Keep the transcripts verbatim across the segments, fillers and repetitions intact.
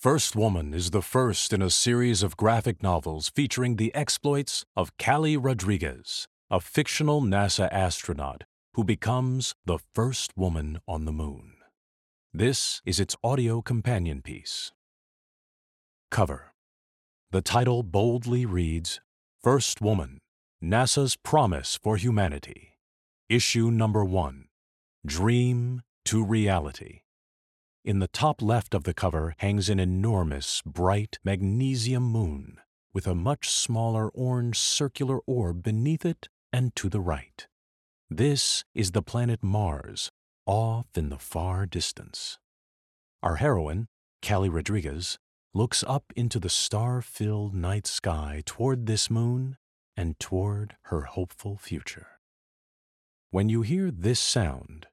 First Woman is the first in a series of graphic novels featuring the exploits of Callie Rodriguez, a fictional NASA astronaut who becomes the first woman on the moon. This is its audio companion piece. Cover. The title boldly reads, First Woman, NASA's Promise for Humanity. Issue number one, Dream to Reality. In the top left of the cover hangs an enormous, bright magnesium moon with a much smaller orange circular orb beneath it and to the right. This is the planet Mars, off in the far distance. Our heroine, Callie Rodriguez, looks up into the star-filled night sky toward this moon and toward her hopeful future. When you hear this sound,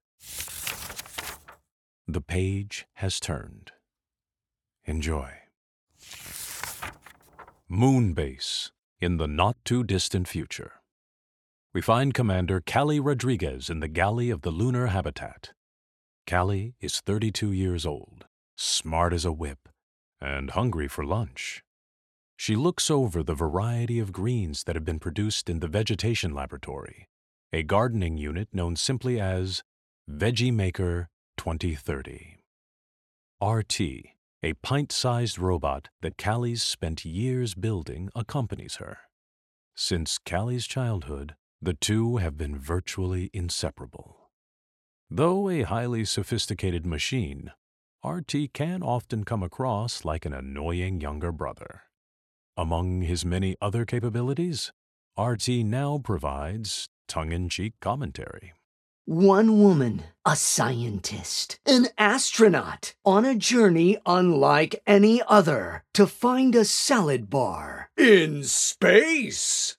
the page has turned. Enjoy. Moonbase in the not-too-distant future. We find Commander Callie Rodriguez in the galley of the lunar habitat. Callie is thirty-two years old, smart as a whip, and hungry for lunch. She looks over the variety of greens that have been produced in the Vegetation Laboratory, a gardening unit known simply as Veggie Maker twenty thirty. R T, a pint-sized robot that Callie's spent years building, accompanies her. Since Callie's childhood, the two have been virtually inseparable. Though a highly sophisticated machine, R T can often come across like an annoying younger brother. Among his many other capabilities, R T now provides tongue-in-cheek commentary. One woman, a scientist, an astronaut, on a journey unlike any other to find a salad bar in space.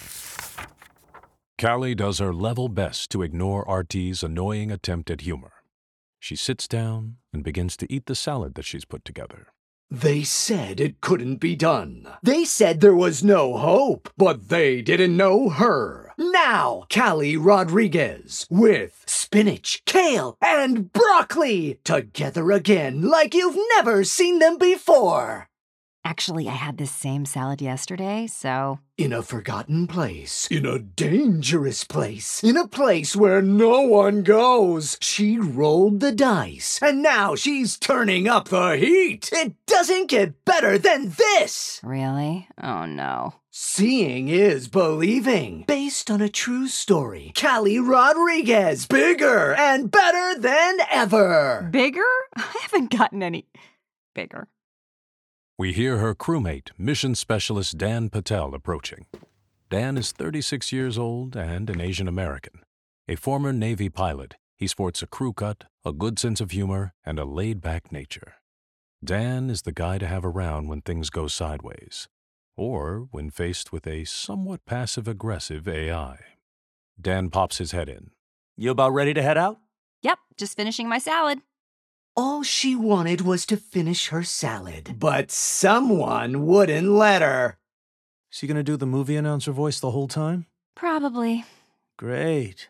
Callie does her level best to ignore R T's annoying attempt at humor. She sits down and begins to eat the salad that she's put together. They said it couldn't be done. They said there was no hope, but they didn't know her. Now, Callie Rodriguez, with spinach, kale, and broccoli, together again like you've never seen them before. Actually, I had this same salad yesterday, so... In a forgotten place, in a dangerous place, in a place where no one goes, she rolled the dice, and now she's turning up the heat. It doesn't get better than this. Really? Oh, no. Seeing is believing. Based on a true story. Callie Rodriguez, bigger and better than ever. Bigger? I haven't gotten any bigger. We hear her crewmate, Mission Specialist Dan Patel, approaching. Dan is thirty-six years old and an Asian American. A former Navy pilot, he sports a crew cut, a good sense of humor, and a laid-back nature. Dan is the guy to have around when things go sideways, or when faced with a somewhat passive-aggressive A I. Dan pops his head in. You about ready to head out? Yep, just finishing my salad. All she wanted was to finish her salad, but someone wouldn't let her. Is he gonna do the movie announcer voice the whole time? Probably. Great.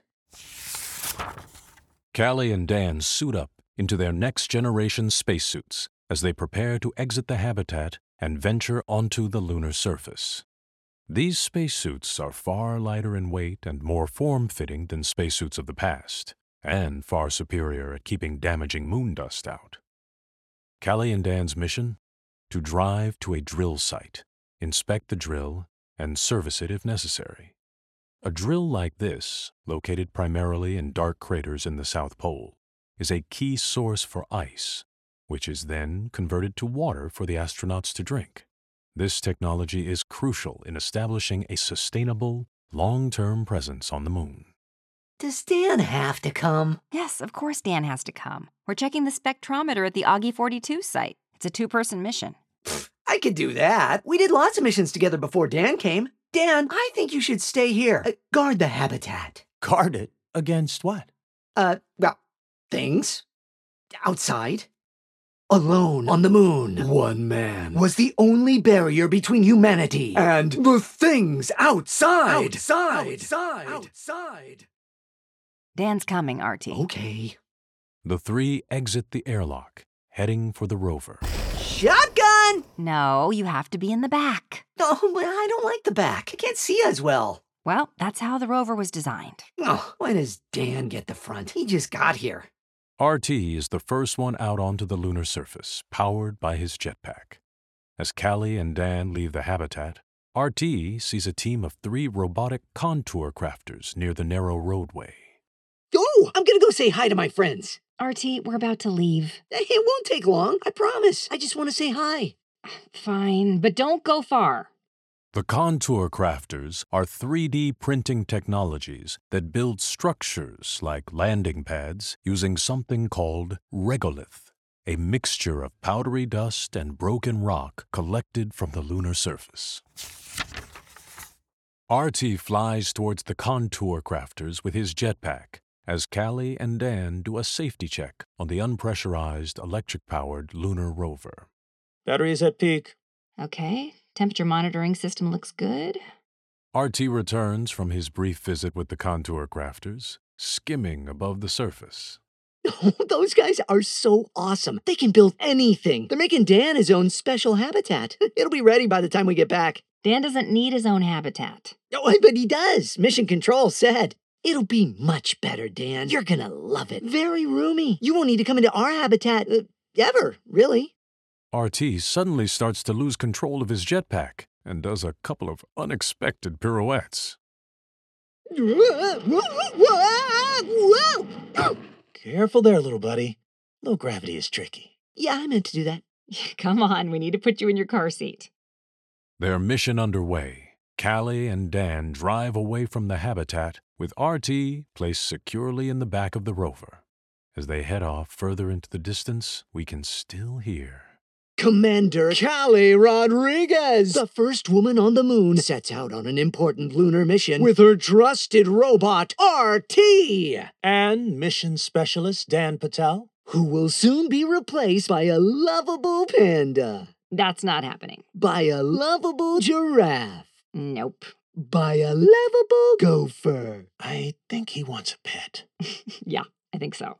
Callie and Dan suit up into their next-generation spacesuits as they prepare to exit the habitat and venture onto the lunar surface. These spacesuits are far lighter in weight and more form-fitting than spacesuits of the past, and far superior at keeping damaging moon dust out. Callie and Dan's mission? To drive to a drill site, inspect the drill, and service it if necessary. A drill like this, located primarily in dark craters in the South Pole, is a key source for ice, which is then converted to water for the astronauts to drink. This technology is crucial in establishing a sustainable, long-term presence on the moon. Does Dan have to come? Yes, of course Dan has to come. We're checking the spectrometer at the Augie forty-two site. It's a two-person mission. Pfft, I could do that. We did lots of missions together before Dan came. Dan, I think you should stay here. Uh, guard the habitat. Guard it? Against what? Uh, well, things. Outside. Alone on the moon, one man was the only barrier between humanity and the things outside. Outside. Outside. Outside. Dan's coming, R T. Okay. The three exit the airlock, heading for the rover. Shotgun! No, you have to be in the back. Oh, but I don't like the back. I can't see as well. Well, that's how the rover was designed. Oh, why does Dan get the front? He just got here. R T is the first one out onto the lunar surface, powered by his jetpack. As Callie and Dan leave the habitat, R T sees a team of three robotic contour crafters near the narrow roadway. Oh, I'm gonna go say hi to my friends. R T, we're about to leave. It won't take long, I promise. I just want to say hi. Fine, but don't go far. The contour crafters are three D printing technologies that build structures like landing pads using something called regolith, a mixture of powdery dust and broken rock collected from the lunar surface. R T flies towards the contour crafters with his jetpack as Callie and Dan do a safety check on the unpressurized, electric-powered lunar rover. Battery is at peak. Okay, temperature monitoring system looks good. R T returns from his brief visit with the contour crafters, skimming above the surface. Oh, those guys are so awesome. They can build anything. They're making Dan his own special habitat. It'll be ready by the time we get back. Dan doesn't need his own habitat. Oh, but he does. Mission Control said. It'll be much better, Dan. You're gonna love it. Very roomy. You won't need to come into our habitat uh, ever, really. R T suddenly starts to lose control of his jetpack and does a couple of unexpected pirouettes. Careful there, little buddy. Low gravity is tricky. Yeah, I meant to do that. Come on, we need to put you in your car seat. Their mission underway. Callie and Dan drive away from the habitat with R T placed securely in the back of the rover. As they head off further into the distance, we can still hear Commander Callie Rodriguez, the first woman on the moon, sets out on an important lunar mission with her trusted robot, R T! And mission specialist Dan Patel? Who will soon be replaced by a lovable panda. That's not happening. By a lovable giraffe. Nope. By a lovable gopher. I think he wants a pet. Yeah, I think so.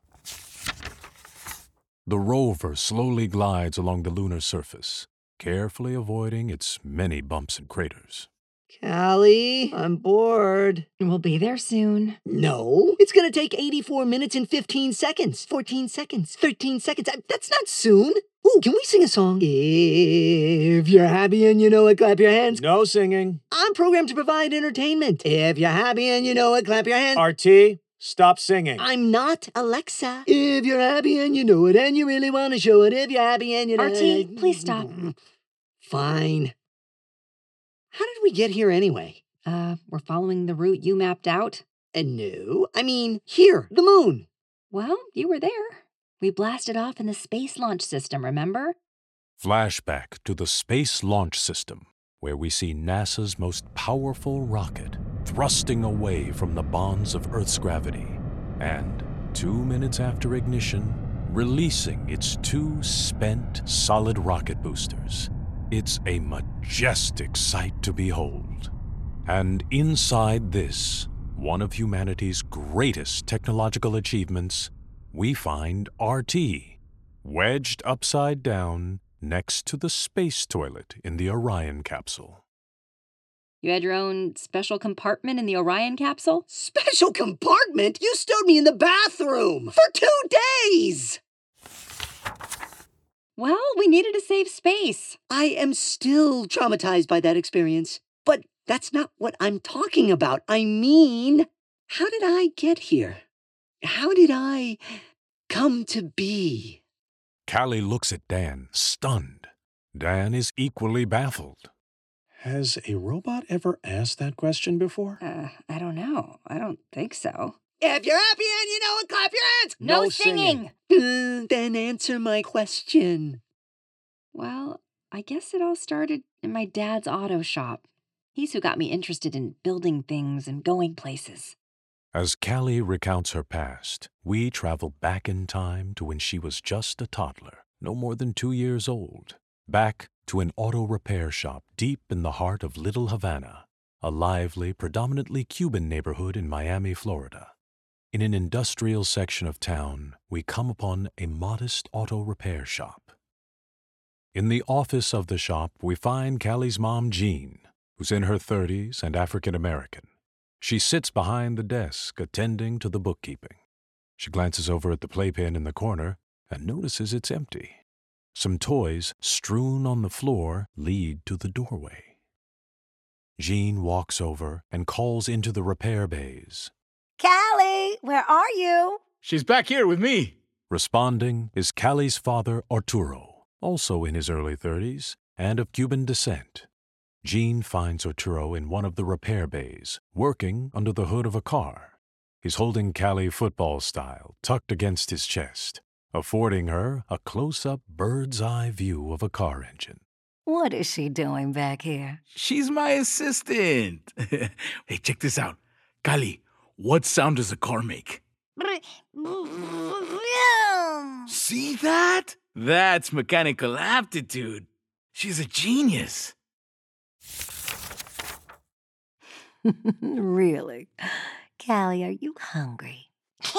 The rover slowly glides along the lunar surface, carefully avoiding its many bumps and craters. Callie, I'm bored. We'll be there soon. No, it's gonna take eighty-four minutes and fifteen seconds. fourteen seconds. thirteen seconds. That's not soon. Ooh, can we sing a song? If you're happy and you know it, clap your hands. No singing. I'm programmed to provide entertainment. If you're happy and you know it, clap your hands. R T, stop singing. I'm not Alexa. If you're happy and you know it and you really want to show it, if you're happy and you know R T, it. please stop. Fine. How did we get here anyway? Uh, we're following the route you mapped out. Uh, no, I mean, here, the moon. Well, you were there. We blasted off in the Space Launch System, remember? Flashback to the Space Launch System, where we see NASA's most powerful rocket thrusting away from the bonds of Earth's gravity, and two minutes after ignition, releasing its two spent solid rocket boosters. It's a majestic sight to behold. And inside this, one of humanity's greatest technological achievements, we find R T, wedged upside down next to the space toilet in the Orion capsule. You had your own special compartment in the Orion capsule? Special compartment? You stowed me in the bathroom for two days! Well, we needed to save space. I am still traumatized by that experience. But that's not what I'm talking about. I mean, how did I get here? How did I come to be? Callie looks at Dan, stunned. Dan is equally baffled. Has a robot ever asked that question before? Uh, I don't know. I don't think so. If you're happy and you know it, clap your hands! No, No singing! singing. Uh, then answer my question. Well, I guess it all started in my dad's auto shop. He's who got me interested in building things and going places. As Callie recounts her past, we travel back in time to when she was just a toddler, no more than two years old. Back to an auto repair shop deep in the heart of Little Havana, a lively, predominantly Cuban neighborhood in Miami, Florida. In an industrial section of town, we come upon a modest auto repair shop. In the office of the shop, we find Callie's mom, Jean, who's in her thirties and African American. She sits behind the desk, attending to the bookkeeping. She glances over at the playpen in the corner and notices it's empty. Some toys strewn on the floor lead to the doorway. Jean walks over and calls into the repair bays. Callie, where are you? She's back here with me. Responding is Callie's father, Arturo, also in his early thirties and of Cuban descent. Jean finds Arturo in one of the repair bays, working under the hood of a car. He's holding Callie football style, tucked against his chest, affording her a close-up bird's-eye view of a car engine. What is she doing back here? She's my assistant. Hey, check this out. Callie, what sound does a car make? See that? That's mechanical aptitude. She's a genius. Really? Callie, are you hungry?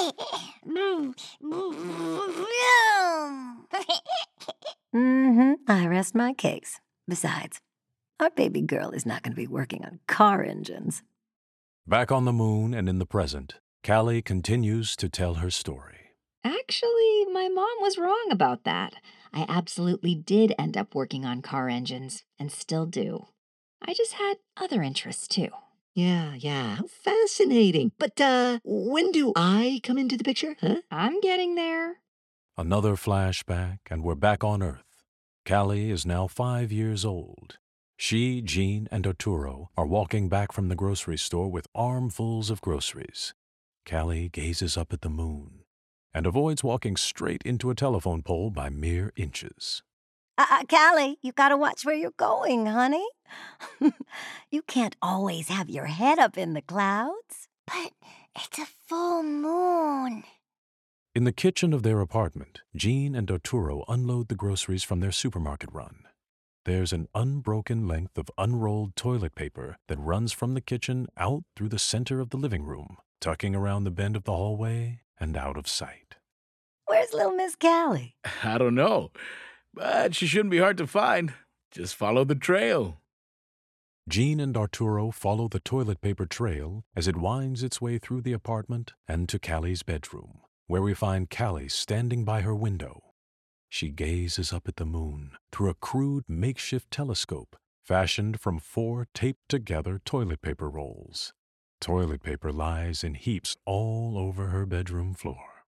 Mm-hmm. I rest my case. Besides, our baby girl is not going to be working on car engines. Back on the moon and in the present, Callie continues to tell her story. Actually, my mom was wrong about that. I absolutely did end up working on car engines, and still do. I just had other interests, too. Yeah, yeah, how fascinating. But, uh, when do I come into the picture, huh? I'm getting there. Another flashback, and we're back on Earth. Callie is now five years old. She, Jean, and Arturo are walking back from the grocery store with armfuls of groceries. Callie gazes up at the moon and avoids walking straight into a telephone pole by mere inches. Uh, Callie, you gotta watch where you're going, honey. You can't always have your head up in the clouds. But it's a full moon. In the kitchen of their apartment, Jean and Arturo unload the groceries from their supermarket run. There's an unbroken length of unrolled toilet paper that runs from the kitchen out through the center of the living room, tucking around the bend of the hallway and out of sight. Where's little Miss Callie? I don't know, but she shouldn't be hard to find. Just follow the trail. Jean and Arturo follow the toilet paper trail as it winds its way through the apartment and to Callie's bedroom, where we find Callie standing by her window. She gazes up at the moon through a crude makeshift telescope fashioned from four taped-together toilet paper rolls. Toilet paper lies in heaps all over her bedroom floor.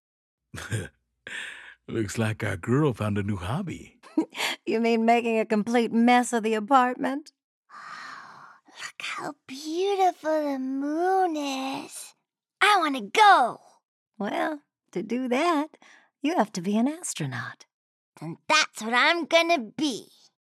Looks like our girl found a new hobby. You mean making a complete mess of the apartment? Look how beautiful the moon is. I want to go. Well, to do that, you have to be an astronaut. And that's what I'm gonna be.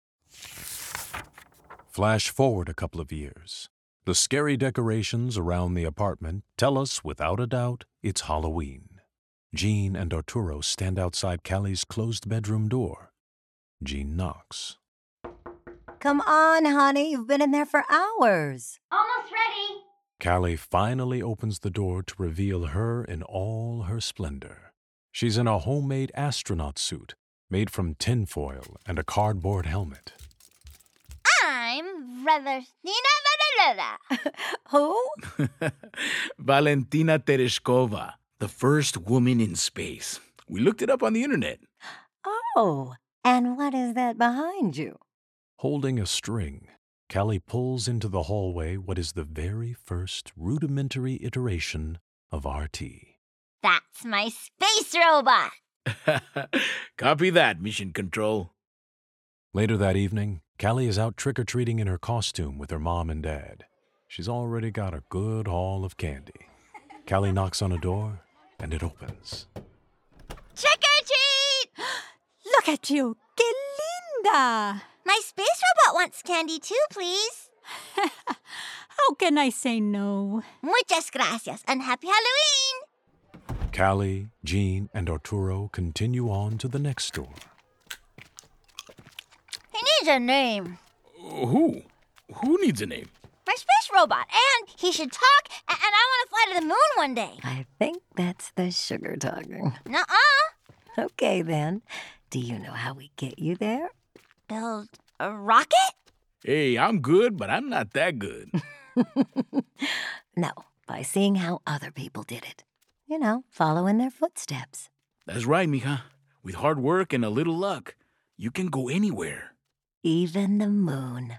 Flash forward a couple of years. The scary decorations around the apartment tell us without a doubt it's Halloween. Jean and Arturo stand outside Callie's closed bedroom door. Jean knocks. Come on, honey. You've been in there for hours. Almost ready. Callie finally opens the door to reveal her in all her splendor. She's in a homemade astronaut suit made from tinfoil and a cardboard helmet. I'm Valentina Valentina. Who? Valentina Tereshkova, the first woman in space. We looked it up on the internet. Oh, and what is that behind you? Holding a string, Callie pulls into the hallway what is the very first rudimentary iteration of R T. That's my space robot. Copy that, Mission Control. Later that evening, Callie is out trick-or-treating in her costume with her mom and dad. She's already got a good haul of candy. Callie knocks on a door, and it opens. Trick or treat! Look at you. Que linda! My space robot wants candy too, please. How can I say no? Muchas gracias and happy Halloween! Callie, Jean, and Arturo continue on to the next store. He needs a name. Who? Who needs a name? My space robot. And he should talk, and I want to fly to the moon one day. I think that's the sugar talking. Nuh-uh. Okay, then. Do you know how we get you there? Build a rocket? Hey, I'm good, but I'm not that good. No, by seeing how other people did it. You know, follow in their footsteps. That's right, mija. With hard work and a little luck, you can go anywhere. Even the moon.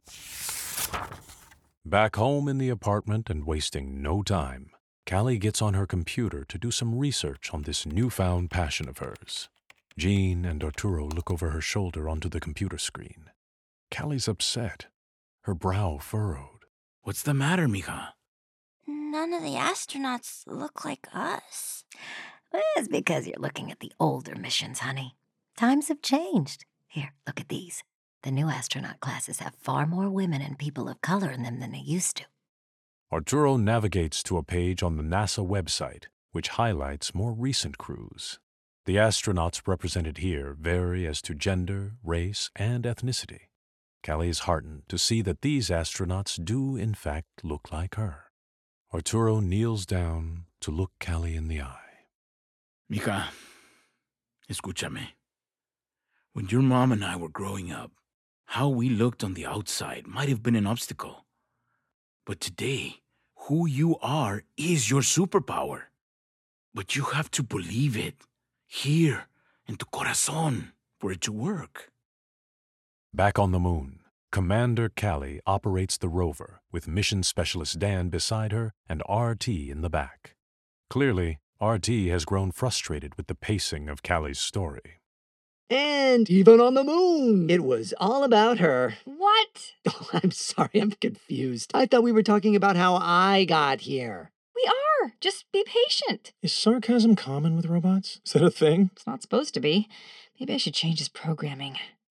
Back home in the apartment and wasting no time, Callie gets on her computer to do some research on this newfound passion of hers. Jean and Arturo look over her shoulder onto the computer screen. Callie's upset, her brow furrowed. What's the matter, mija? None of the astronauts look like us. Well, it's because you're looking at the older missions, honey. Times have changed. Here, look at these. The new astronaut classes have far more women and people of color in them than they used to. Arturo navigates to a page on the NASA website, which highlights more recent crews. The astronauts represented here vary as to gender, race, and ethnicity. Callie is heartened to see that these astronauts do, in fact, look like her. Arturo kneels down to look Callie in the eye. Mija, escúchame. When your mom and I were growing up, how we looked on the outside might have been an obstacle. But today, who you are is your superpower. But you have to believe it, here, in tu corazón, for it to work. Back on the moon, Commander Callie operates the rover with Mission Specialist Dan beside her and R T in the back. Clearly, R T has grown frustrated with the pacing of Callie's story. And even on the moon, it was all about her. What? Oh, I'm sorry, I'm confused. I thought we were talking about how I got here. We are. Just be patient. Is sarcasm common with robots? Is that a thing? It's not supposed to be. Maybe I should change his programming.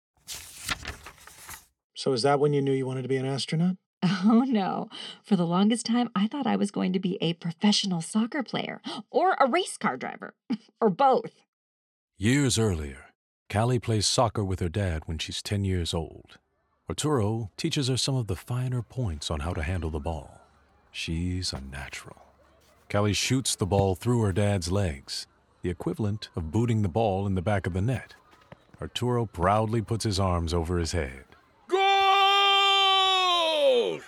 So is that when you knew you wanted to be an astronaut? Oh, no. For the longest time, I thought I was going to be a professional soccer player or a race car driver or both. Years earlier, Callie plays soccer with her dad when she's ten years old. Arturo teaches her some of the finer points on how to handle the ball. She's a natural. Callie shoots the ball through her dad's legs, the equivalent of booting the ball in the back of the net. Arturo proudly puts his arms over his head. Goal!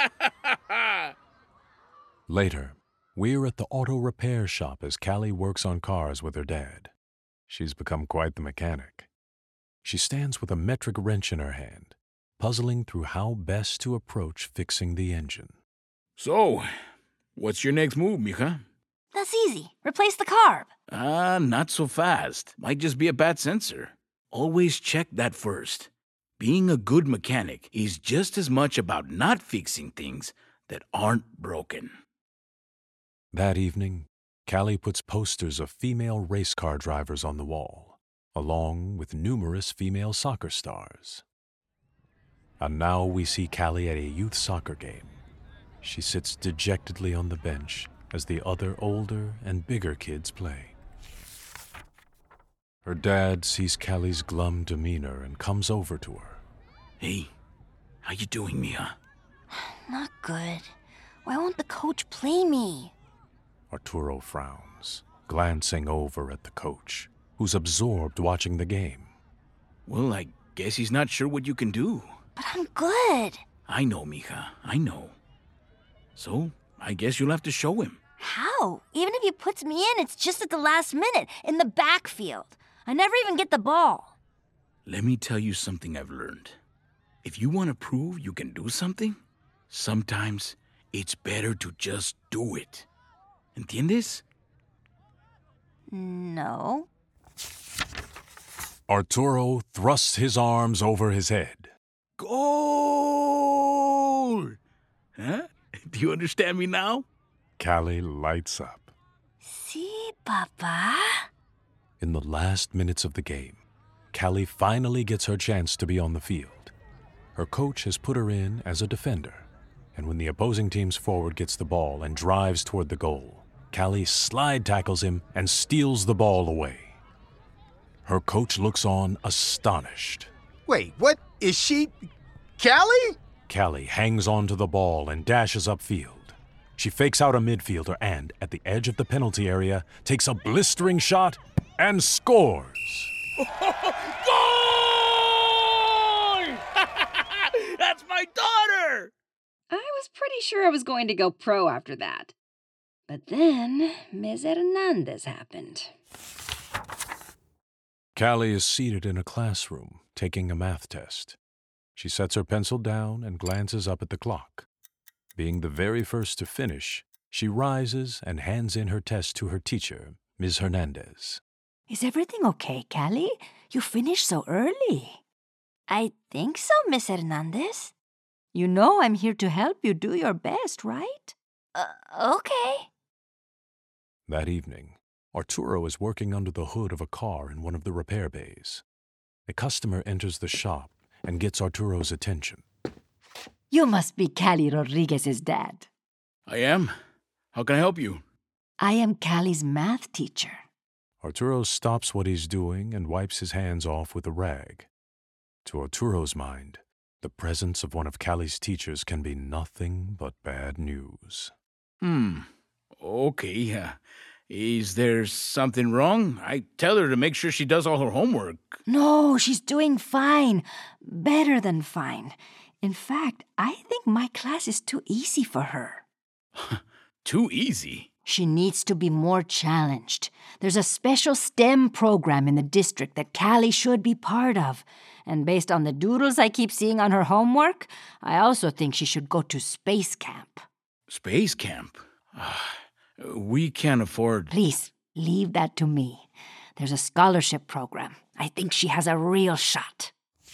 Later, we're at the auto repair shop as Callie works on cars with her dad. She's become quite the mechanic. She stands with a metric wrench in her hand, puzzling through how best to approach fixing the engine. So, what's your next move, mija? That's easy. Replace the carb. Ah, uh, not so fast. Might just be a bad sensor. Always check that first. Being a good mechanic is just as much about not fixing things that aren't broken. That evening, Callie puts posters of female race car drivers on the wall, along with numerous female soccer stars. And now we see Callie at a youth soccer game. She sits dejectedly on the bench as the other older and bigger kids play. Her dad sees Callie's glum demeanor and comes over to her. Hey, how you doing, Mia? Not good. Why won't the coach play me? Arturo frowns, glancing over at the coach, who's absorbed watching the game. Well, I guess he's not sure what you can do. But I'm good. I know, mija, I know. So, I guess you'll have to show him. How? Even if he puts me in, it's just at the last minute, in the backfield. I never even get the ball. Let me tell you something I've learned. If you want to prove you can do something, sometimes it's better to just do it. ¿Entiendes? No. Arturo thrusts his arms over his head. Goal! Huh? Do you understand me now? Callie lights up. See, Papa? In the last minutes of the game, Callie finally gets her chance to be on the field. Her coach has put her in as a defender, and when the opposing team's forward gets the ball and drives toward the goal, Callie slide tackles him and steals the ball away. Her coach looks on astonished. Wait, what? Is she... Callie? Callie hangs on to the ball and dashes upfield. She fakes out a midfielder and, at the edge of the penalty area, takes a blistering shot and scores. Goal! pretty sure I was going to go pro after that. But then, Miz Hernandez happened. Callie is seated in a classroom, taking a math test. She sets her pencil down and glances up at the clock. Being the very first to finish, she rises and hands in her test to her teacher, Miz Hernandez. Is everything okay, Callie? You finished so early. I think so, Miss Hernandez. You know I'm here to help you do your best, right? Uh, okay. That evening, Arturo is working under the hood of a car in one of the repair bays. A customer enters the shop and gets Arturo's attention. You must be Callie Rodriguez's dad. I am. How can I help you? I am Callie's math teacher. Arturo stops what he's doing and wipes his hands off with a rag. To Arturo's mind, the presence of one of Callie's teachers can be nothing but bad news. Hmm. Okay. Uh, is there something wrong? I tell her to make sure she does all her homework. No, she's doing fine. Better than fine. In fact, I think my class is too easy for her. Too easy? She needs to be more challenged. There's a special STEM program in the district that Callie should be part of. And based on the doodles I keep seeing on her homework, I also think she should go to space camp. Space camp? We can't afford... Please, leave that to me. There's a scholarship program. I think she has a real shot.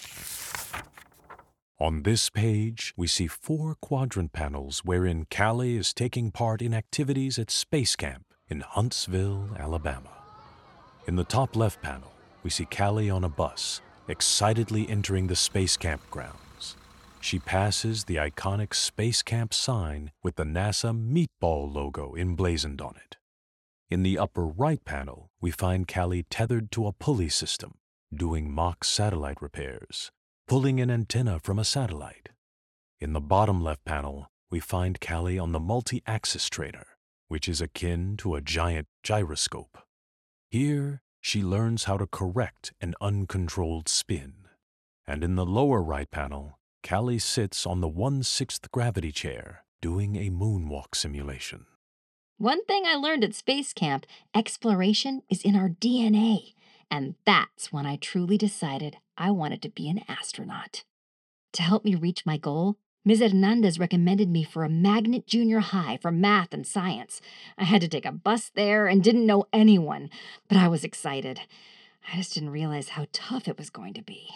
On this page, we see four quadrant panels wherein Callie is taking part in activities at Space Camp in Huntsville, Alabama. In the top left panel, we see Callie on a bus, excitedly entering the Space Camp grounds. She passes the iconic Space Camp sign with the NASA Meatball logo emblazoned on it. In the upper right panel, we find Callie tethered to a pulley system, doing mock satellite repairs, pulling an antenna from a satellite. In the bottom left panel, we find Callie on the multi-axis trainer, which is akin to a giant gyroscope. Here, she learns how to correct an uncontrolled spin. And in the lower right panel, Callie sits on the one-sixth gravity chair, doing a moonwalk simulation. One thing I learned at Space Camp, exploration is in our D N A. And that's when I truly decided I wanted to be an astronaut. To help me reach my goal, Miz Hernandez recommended me for a magnet junior high for math and science. I had to take a bus there and didn't know anyone, but I was excited. I just didn't realize how tough it was going to be.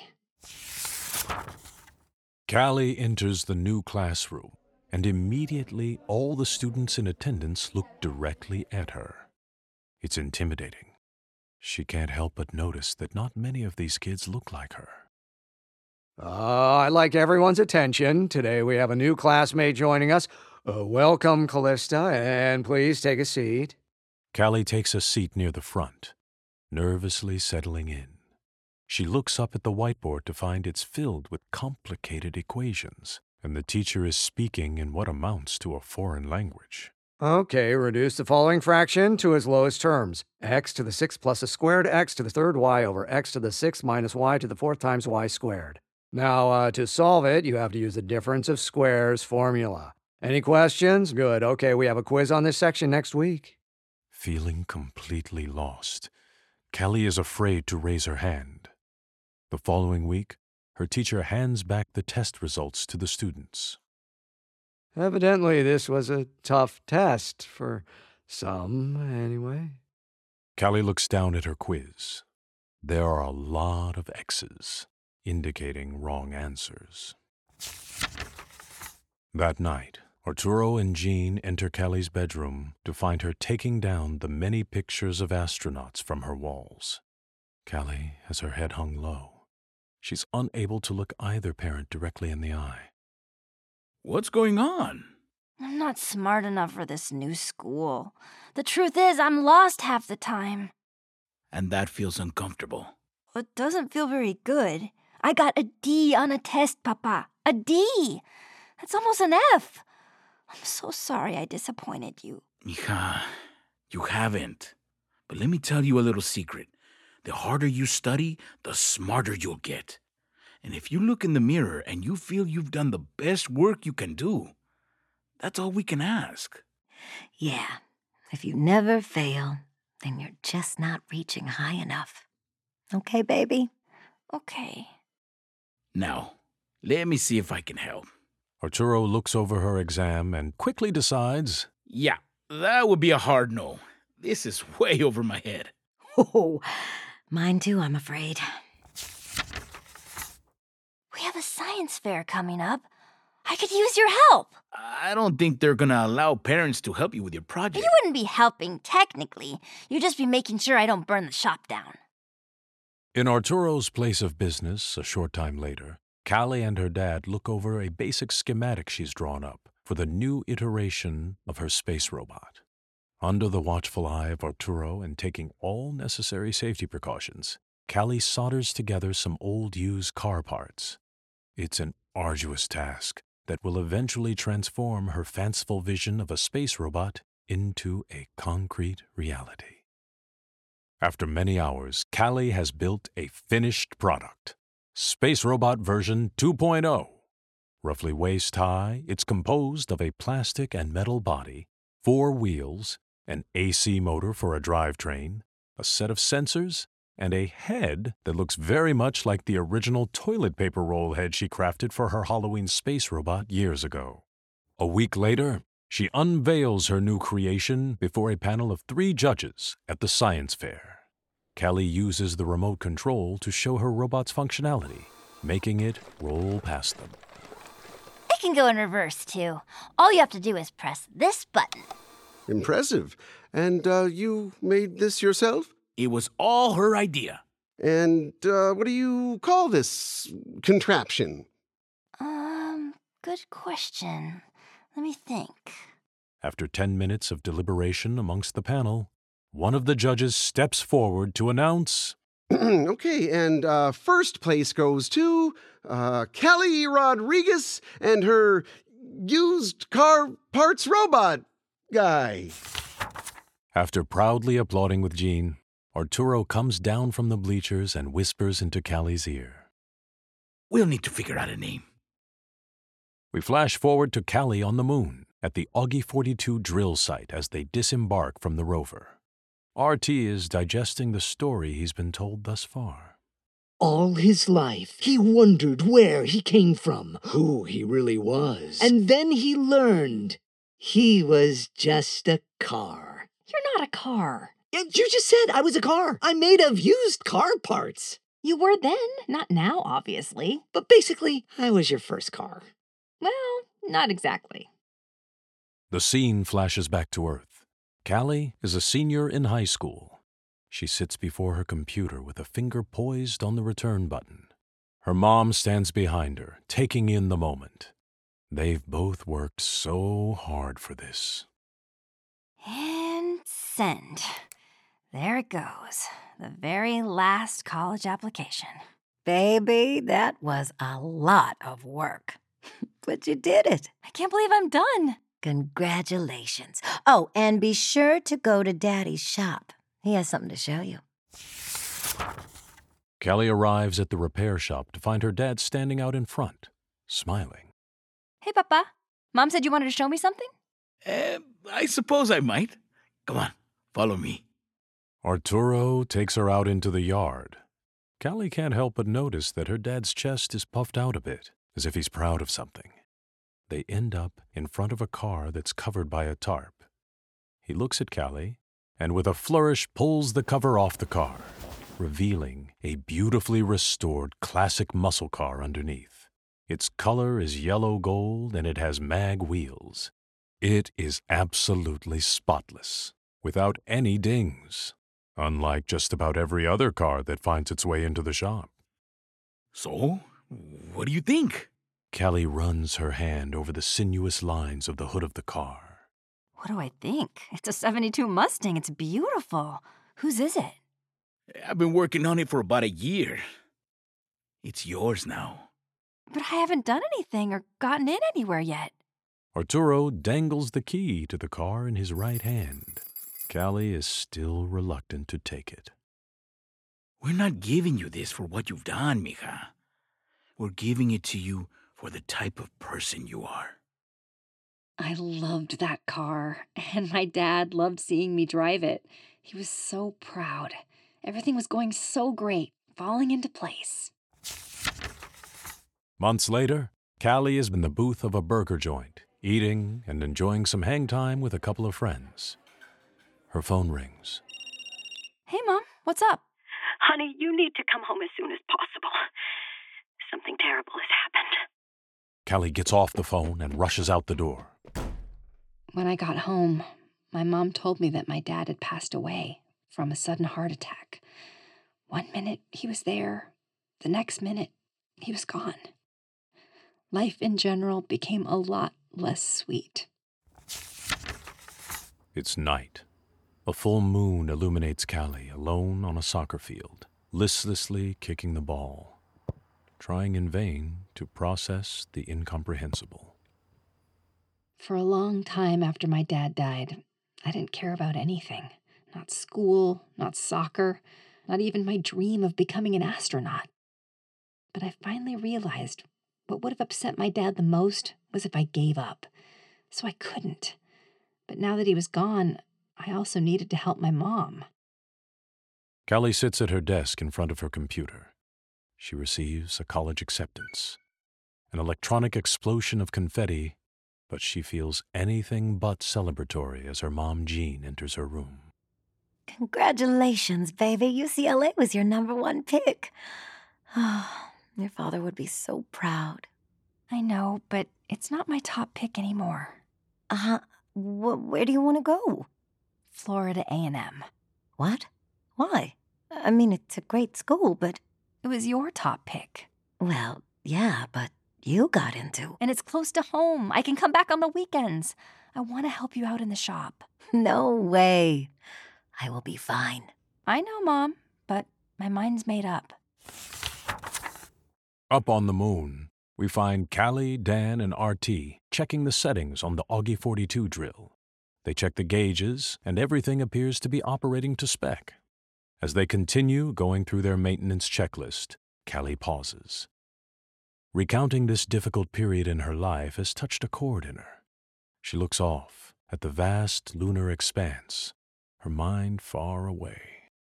Callie enters the new classroom, and immediately all the students in attendance look directly at her. It's intimidating. She can't help but notice that not many of these kids look like her. Uh, I'd like everyone's attention. Today we have a new classmate joining us. Uh, welcome, Callista, and please take a seat. Callie takes a seat near the front, nervously settling in. She looks up at the whiteboard to find it's filled with complicated equations, and the teacher is speaking in what amounts to a foreign language. Okay, reduce the following fraction to its lowest terms. X to the sixth plus a squared x to the third y over x to the sixth minus y to the fourth times y squared. Now, uh, to solve it, you have to use the difference of squares formula. Any questions? Good. Okay, we have a quiz on this section next week. Feeling completely lost, Callie is afraid to raise her hand. The following week, her teacher hands back the test results to the students. Evidently, this was a tough test, for some, anyway. Callie looks down at her quiz. There are a lot of X's, indicating wrong answers. That night, Arturo and Jean enter Callie's bedroom to find her taking down the many pictures of astronauts from her walls. Callie has her head hung low. She's unable to look either parent directly in the eye. What's going on? I'm not smart enough for this new school. The truth is, I'm lost half the time. And that feels uncomfortable. It doesn't feel very good. I got a D on a test, Papa. A D! That's almost an F. I'm so sorry I disappointed you. Mija, you haven't. But let me tell you a little secret. The harder you study, the smarter you'll get. And if you look in the mirror and you feel you've done the best work you can do, That's all we can ask. Yeah, if you never fail, then you're just not reaching high enough. Okay, baby? Okay. Now, let me see if I can help. Arturo looks over her exam and quickly decides, Yeah, that would be a hard no. This is way over my head. Oh, mine too, I'm afraid. We have a science fair coming up. I could use your help. I don't think they're gonna allow parents to help you with your project. You wouldn't be helping, technically. You'd just be making sure I don't burn the shop down. In Arturo's place of business, a short time later, Callie and her dad look over a basic schematic she's drawn up for the new iteration of her space robot. Under the watchful eye of Arturo and taking all necessary safety precautions, Callie solders together some old used car parts. It's an arduous task that will eventually transform her fanciful vision of a space robot into a concrete reality. After many hours, Callie has built a finished product, Space Robot version two point oh. Roughly waist-high, it's composed of a plastic and metal body, four wheels, an A C motor for a drivetrain, a set of sensors, and a head that looks very much like the original toilet paper roll head she crafted for her Halloween space robot years ago. A week later, she unveils her new creation before a panel of three judges at the science fair. Callie uses the remote control to show her robot's functionality, making it roll past them. It can go in reverse, too. All you have to do is press this button. Impressive. And uh, you made this yourself? It was all her idea. And uh, what do you call this contraption? Um, good question. Let me think. After ten minutes of deliberation amongst the panel, one of the judges steps forward to announce, Okay, and uh, first place goes to uh, Callie Rodriguez and her used car parts robot guy. After proudly applauding with Jean, Arturo comes down from the bleachers and whispers into Callie's ear. We'll need to figure out a name. We flash forward to Callie on the moon at the Augie forty-two drill site as they disembark from the rover. R T is digesting the story he's been told thus far. All his life, he wondered where he came from, who he really was. And then he learned he was just a car. You're not a car. You just said I was a car. I'm made of used car parts. You were then, not now, obviously. But basically, I was your first car. Well, not exactly. The scene flashes back to Earth. Callie is a senior in high school. She sits before her computer with a finger poised on the return button. Her mom stands behind her, taking in the moment. They've both worked so hard for this. And send. There it goes. The very last college application. Baby, that was a lot of work. But you did it. I can't believe I'm done. Congratulations. Oh, and be sure to go to Daddy's shop. He has something to show you. Callie arrives at the repair shop to find her dad standing out in front, smiling. Hey, Papa. Mom said you wanted to show me something? Uh, I suppose I might. Come on, follow me. Arturo takes her out into the yard. Callie can't help but notice that her dad's chest is puffed out a bit, as if he's proud of something. They end up in front of a car that's covered by a tarp. He looks at Callie and with a flourish pulls the cover off the car, revealing a beautifully restored classic muscle car underneath. Its color is yellow gold and it has mag wheels. It is absolutely spotless, without any dings, unlike just about every other car that finds its way into the shop. So, what do you think? Callie runs her hand over the sinuous lines of the hood of the car. What do I think? It's a seventy-two Mustang. It's beautiful. Whose is it? I've been working on it for about a year. It's yours now. But I haven't done anything or gotten in anywhere yet. Arturo dangles the key to the car in his right hand. Callie is still reluctant to take it. We're not giving you this for what you've done, mija. We're giving it to you for the type of person you are. I loved that car, and my dad loved seeing me drive it. He was so proud. Everything was going so great, falling into place. Months later, Callie is in the booth of a burger joint, eating and enjoying some hang time with a couple of friends. Her phone rings. Hey, Mom, what's up? Honey, you need to come home as soon as possible. Something terrible has happened. Callie gets off the phone and rushes out the door. When I got home, my mom told me that my dad had passed away from a sudden heart attack. One minute he was there, the next minute he was gone. Life in general became a lot less sweet. It's night. A full moon illuminates Callie alone on a soccer field, listlessly kicking the ball, trying in vain to process the incomprehensible. For a long time after my dad died, I didn't care about anything. Not school, not soccer, not even my dream of becoming an astronaut. But I finally realized what would have upset my dad the most was if I gave up. So I couldn't. But now that he was gone, I also needed to help my mom. Callie sits at her desk in front of her computer. She receives a college acceptance, an electronic explosion of confetti, but she feels anything but celebratory as her mom Jean enters her room. Congratulations, baby. U C L A was your number one pick. Oh, your father would be so proud. I know, but it's not my top pick anymore. Uh-huh. Wh- where do you want to go? Florida A and M. What? Why? I mean, it's a great school, but... It was your top pick. Well, yeah, but you got into... And it's close to home. I can come back on the weekends. I want to help you out in the shop. No way. I will be fine. I know, Mom, but my mind's made up. Up on the moon, we find Callie, Dan, and R T checking the settings on the Augie forty-two drill. They check the gauges, and everything appears to be operating to spec. As they continue going through their maintenance checklist, Callie pauses. Recounting this difficult period in her life has touched a chord in her. She looks off at the vast lunar expanse, her mind far away.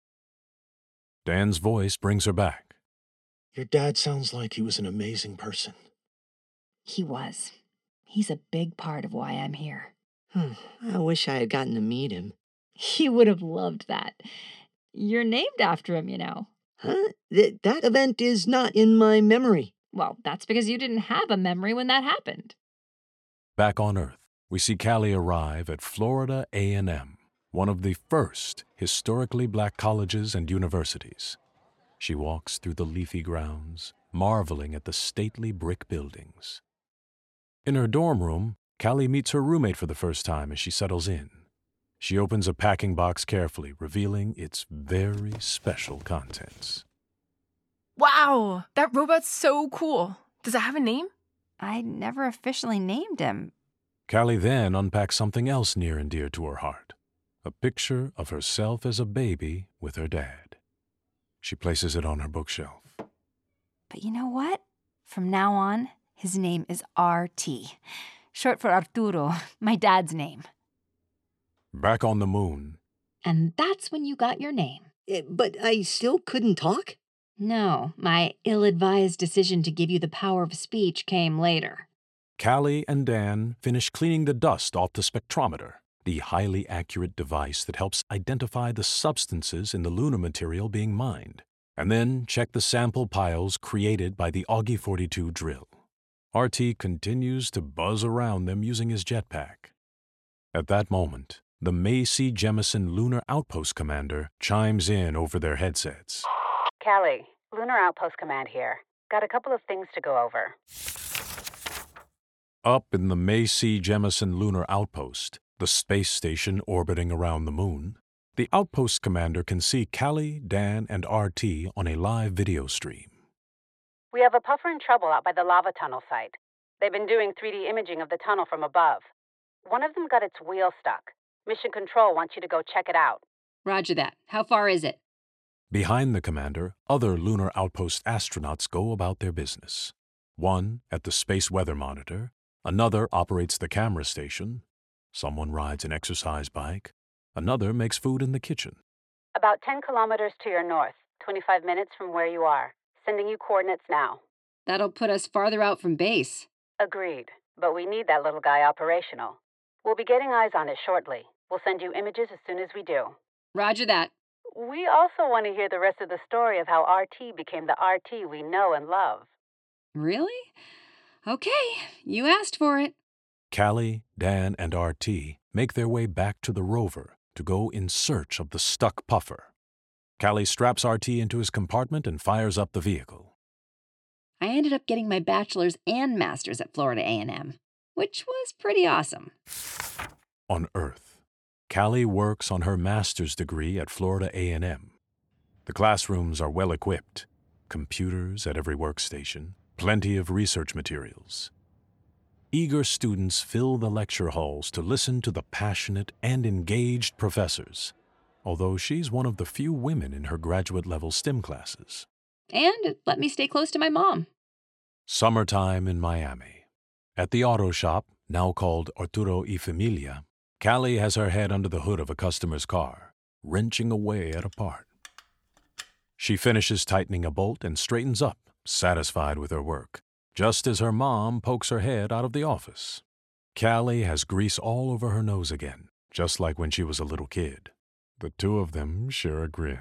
Dan's voice brings her back. Your dad sounds like he was an amazing person. He was. He's a big part of why I'm here. Hmm, I wish I had gotten to meet him. He would have loved that. You're named after him, you know. Huh? Th- that event is not in my memory. Well, that's because you didn't have a memory when that happened. Back on Earth, we see Callie arrive at Florida A and M, one of the first historically black colleges and universities. She walks through the leafy grounds, marveling at the stately brick buildings. In her dorm room, Callie meets her roommate for the first time as she settles in. She opens a packing box carefully, revealing its very special contents. Wow, that robot's so cool. Does it have a name? I never officially named him. Callie then unpacks something else near and dear to her heart, a picture of herself as a baby with her dad. She places it on her bookshelf. But you know what? From now on, his name is R T, short for Arturo, my dad's name. Back on the moon. And that's when you got your name. Uh, but I still couldn't talk? No, my ill-advised decision to give you the power of speech came later. Callie and Dan finish cleaning the dust off the spectrometer, the highly accurate device that helps identify the substances in the lunar material being mined, and then check the sample piles created by the Augie forty-two drill. R T continues to buzz around them using his jetpack. At that moment, the Macy Jemison Lunar Outpost Commander chimes in over their headsets. Callie, Lunar Outpost Command here. Got a couple of things to go over. Up in the Macy Jemison Lunar Outpost, the space station orbiting around the moon, the Outpost Commander can see Callie, Dan, and R T on a live video stream. We have a puffer in trouble out by the lava tunnel site. They've been doing three D imaging of the tunnel from above. One of them got its wheel stuck. Mission Control wants you to go check it out. Roger that. How far is it? Behind the commander, other Lunar Outpost astronauts go about their business. One at the Space Weather Monitor, Another operates the camera station. Someone rides an exercise bike. Another makes food in the kitchen. About ten kilometers to your north, twenty-five minutes from where you are. Sending you coordinates now. That'll put us farther out from base. Agreed, but we need that little guy operational. We'll be getting eyes on it shortly. We'll send you images as soon as we do. Roger that. We also want to hear the rest of the story of how R T became the R T we know and love. Really? Okay, you asked for it. Callie, Dan, and R T make their way back to the rover to go in search of the stuck puffer. Callie straps R T into his compartment and fires up the vehicle. I ended up getting my bachelor's and master's at Florida A and M, which was pretty awesome. On Earth, Callie works on her master's degree at Florida A and M. The classrooms are well equipped, computers at every workstation, plenty of research materials. Eager students fill the lecture halls to listen to the passionate and engaged professors, although she's one of the few women in her graduate-level STEM classes. And it let me stay close to my mom. Summertime in Miami. At the auto shop, now called Arturo y Familia, Callie has her head under the hood of a customer's car, wrenching away at a part. She finishes tightening a bolt and straightens up, satisfied with her work, just as her mom pokes her head out of the office. Callie has grease all over her nose again, just like when she was a little kid. The two of them share a grin.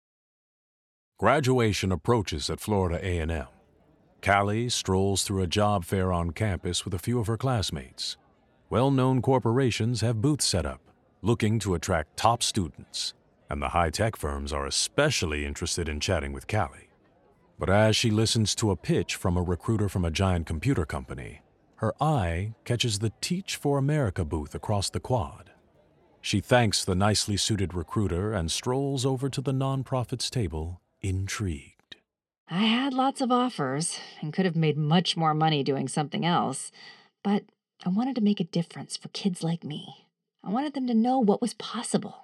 Graduation approaches at Florida A and M. Callie strolls through a job fair on campus with a few of her classmates. Well-known corporations have booths set up, looking to attract top students, and the high-tech firms are especially interested in chatting with Callie. But as she listens to a pitch from a recruiter from a giant computer company, her eye catches the Teach for America booth across the quad. She thanks the nicely suited recruiter and strolls over to the nonprofit's table, intrigued. I had lots of offers and could have made much more money doing something else, but I wanted to make a difference for kids like me. I wanted them to know what was possible.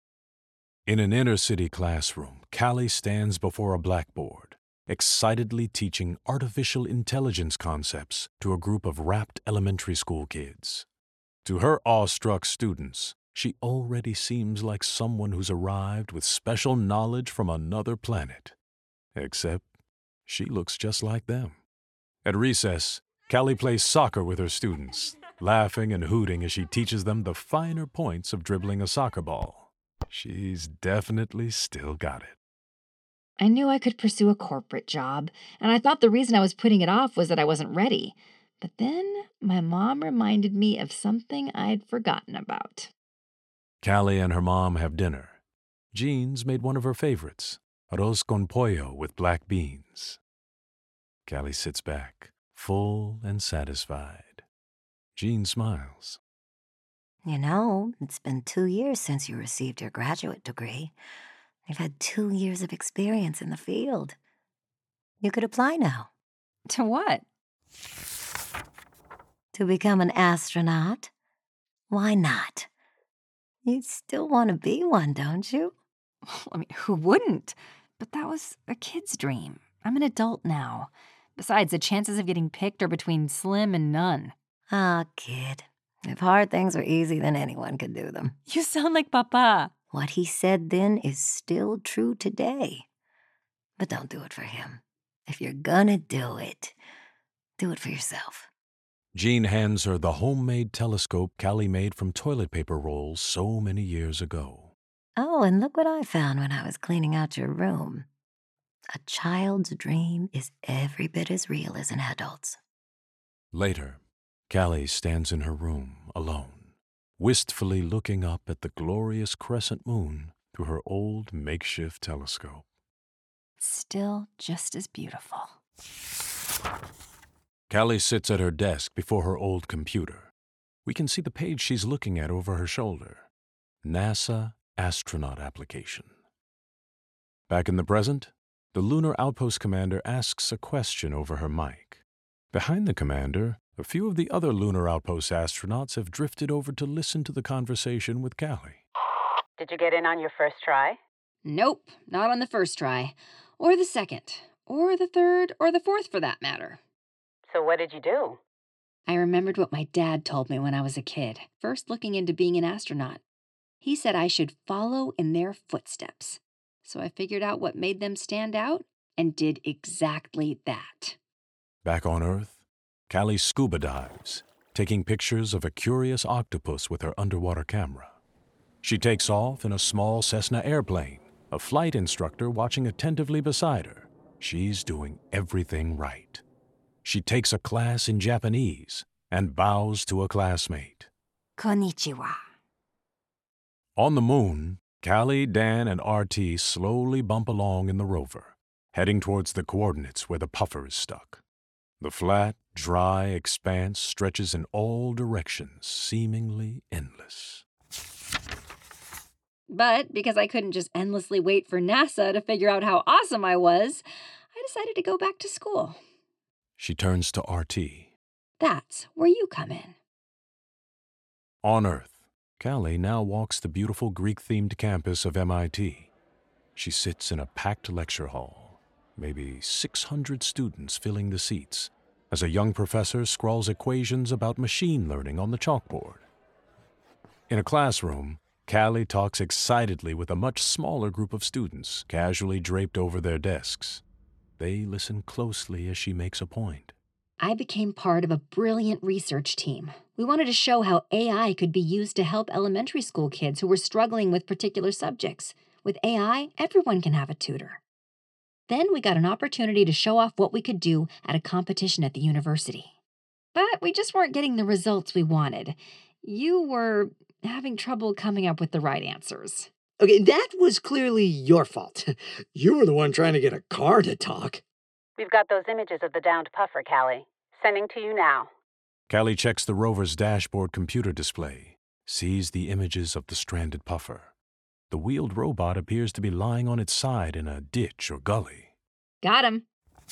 In an inner-city classroom, Callie stands before a blackboard, excitedly teaching artificial intelligence concepts to a group of rapt elementary school kids. To her awestruck students, she already seems like someone who's arrived with special knowledge from another planet. Except she looks just like them. At recess, Callie plays soccer with her students, laughing and hooting as she teaches them the finer points of dribbling a soccer ball. She's definitely still got it. I knew I could pursue a corporate job, and I thought the reason I was putting it off was that I wasn't ready. But then my mom reminded me of something I'd forgotten about. Callie and her mom have dinner. Jean's made one of her favorites, arroz con pollo with black beans. Callie sits back, full and satisfied. Jean smiles. You know, it's been two years since you received your graduate degree. You've had two years of experience in the field. You could apply now. To what? To become an astronaut. Why not? You still want to be one, don't you? I mean, who wouldn't? But that was a kid's dream. I'm an adult now. Besides, the chances of getting picked are between slim and none. Ah, kid. If hard things were easy, then anyone could do them. You sound like Papa. What he said then is still true today. But don't do it for him. If you're gonna do it, do it for yourself. Jean hands her the homemade telescope Callie made from toilet paper rolls so many years ago. Oh, and look what I found when I was cleaning out your room. A child's dream is every bit as real as an adult's. Later, Callie stands in her room, alone, wistfully looking up at the glorious crescent moon through her old makeshift telescope. Still just as beautiful. Callie sits at her desk before her old computer. We can see the page she's looking at over her shoulder. NASA astronaut application. Back in the present, the Lunar Outpost commander asks a question over her mic. Behind the commander, a few of the other Lunar Outpost astronauts have drifted over to listen to the conversation with Callie. Did you get in on your first try? Nope, not on the first try. Or the second. Or the third, or the fourth for that matter. So what did you do? I remembered what my dad told me when I was a kid, first looking into being an astronaut. He said I should follow in their footsteps. So I figured out what made them stand out and did exactly that. Back on Earth, Callie scuba dives, taking pictures of a curious octopus with her underwater camera. She takes off in a small Cessna airplane, a flight instructor watching attentively beside her. She's doing everything right. She takes a class in Japanese and bows to a classmate. Konnichiwa. On the moon, Callie, Dan, and R T slowly bump along in the rover, heading towards the coordinates where the puffer is stuck. The flat, dry expanse stretches in all directions, seemingly endless. But because I couldn't just endlessly wait for NASA to figure out how awesome I was, I decided to go back to school. She turns to R T. That's where you come in. On Earth, Callie now walks the beautiful Greek-themed campus of M I T. She sits in a packed lecture hall, maybe six hundred students filling the seats, as a young professor scrawls equations about machine learning on the chalkboard. In a classroom, Callie talks excitedly with a much smaller group of students, casually draped over their desks. They listen closely as she makes a point. I became part of a brilliant research team. We wanted to show how A I could be used to help elementary school kids who were struggling with particular subjects. With A I, everyone can have a tutor. Then we got an opportunity to show off what we could do at a competition at the university. But we just weren't getting the results we wanted. You were having trouble coming up with the right answers. Okay, that was clearly your fault. You were the one trying to get a car to talk. We've got those images of the downed puffer, Callie. Sending to you now. Callie checks the rover's dashboard computer display, sees the images of the stranded puffer. The wheeled robot appears to be lying on its side in a ditch or gully. Got him.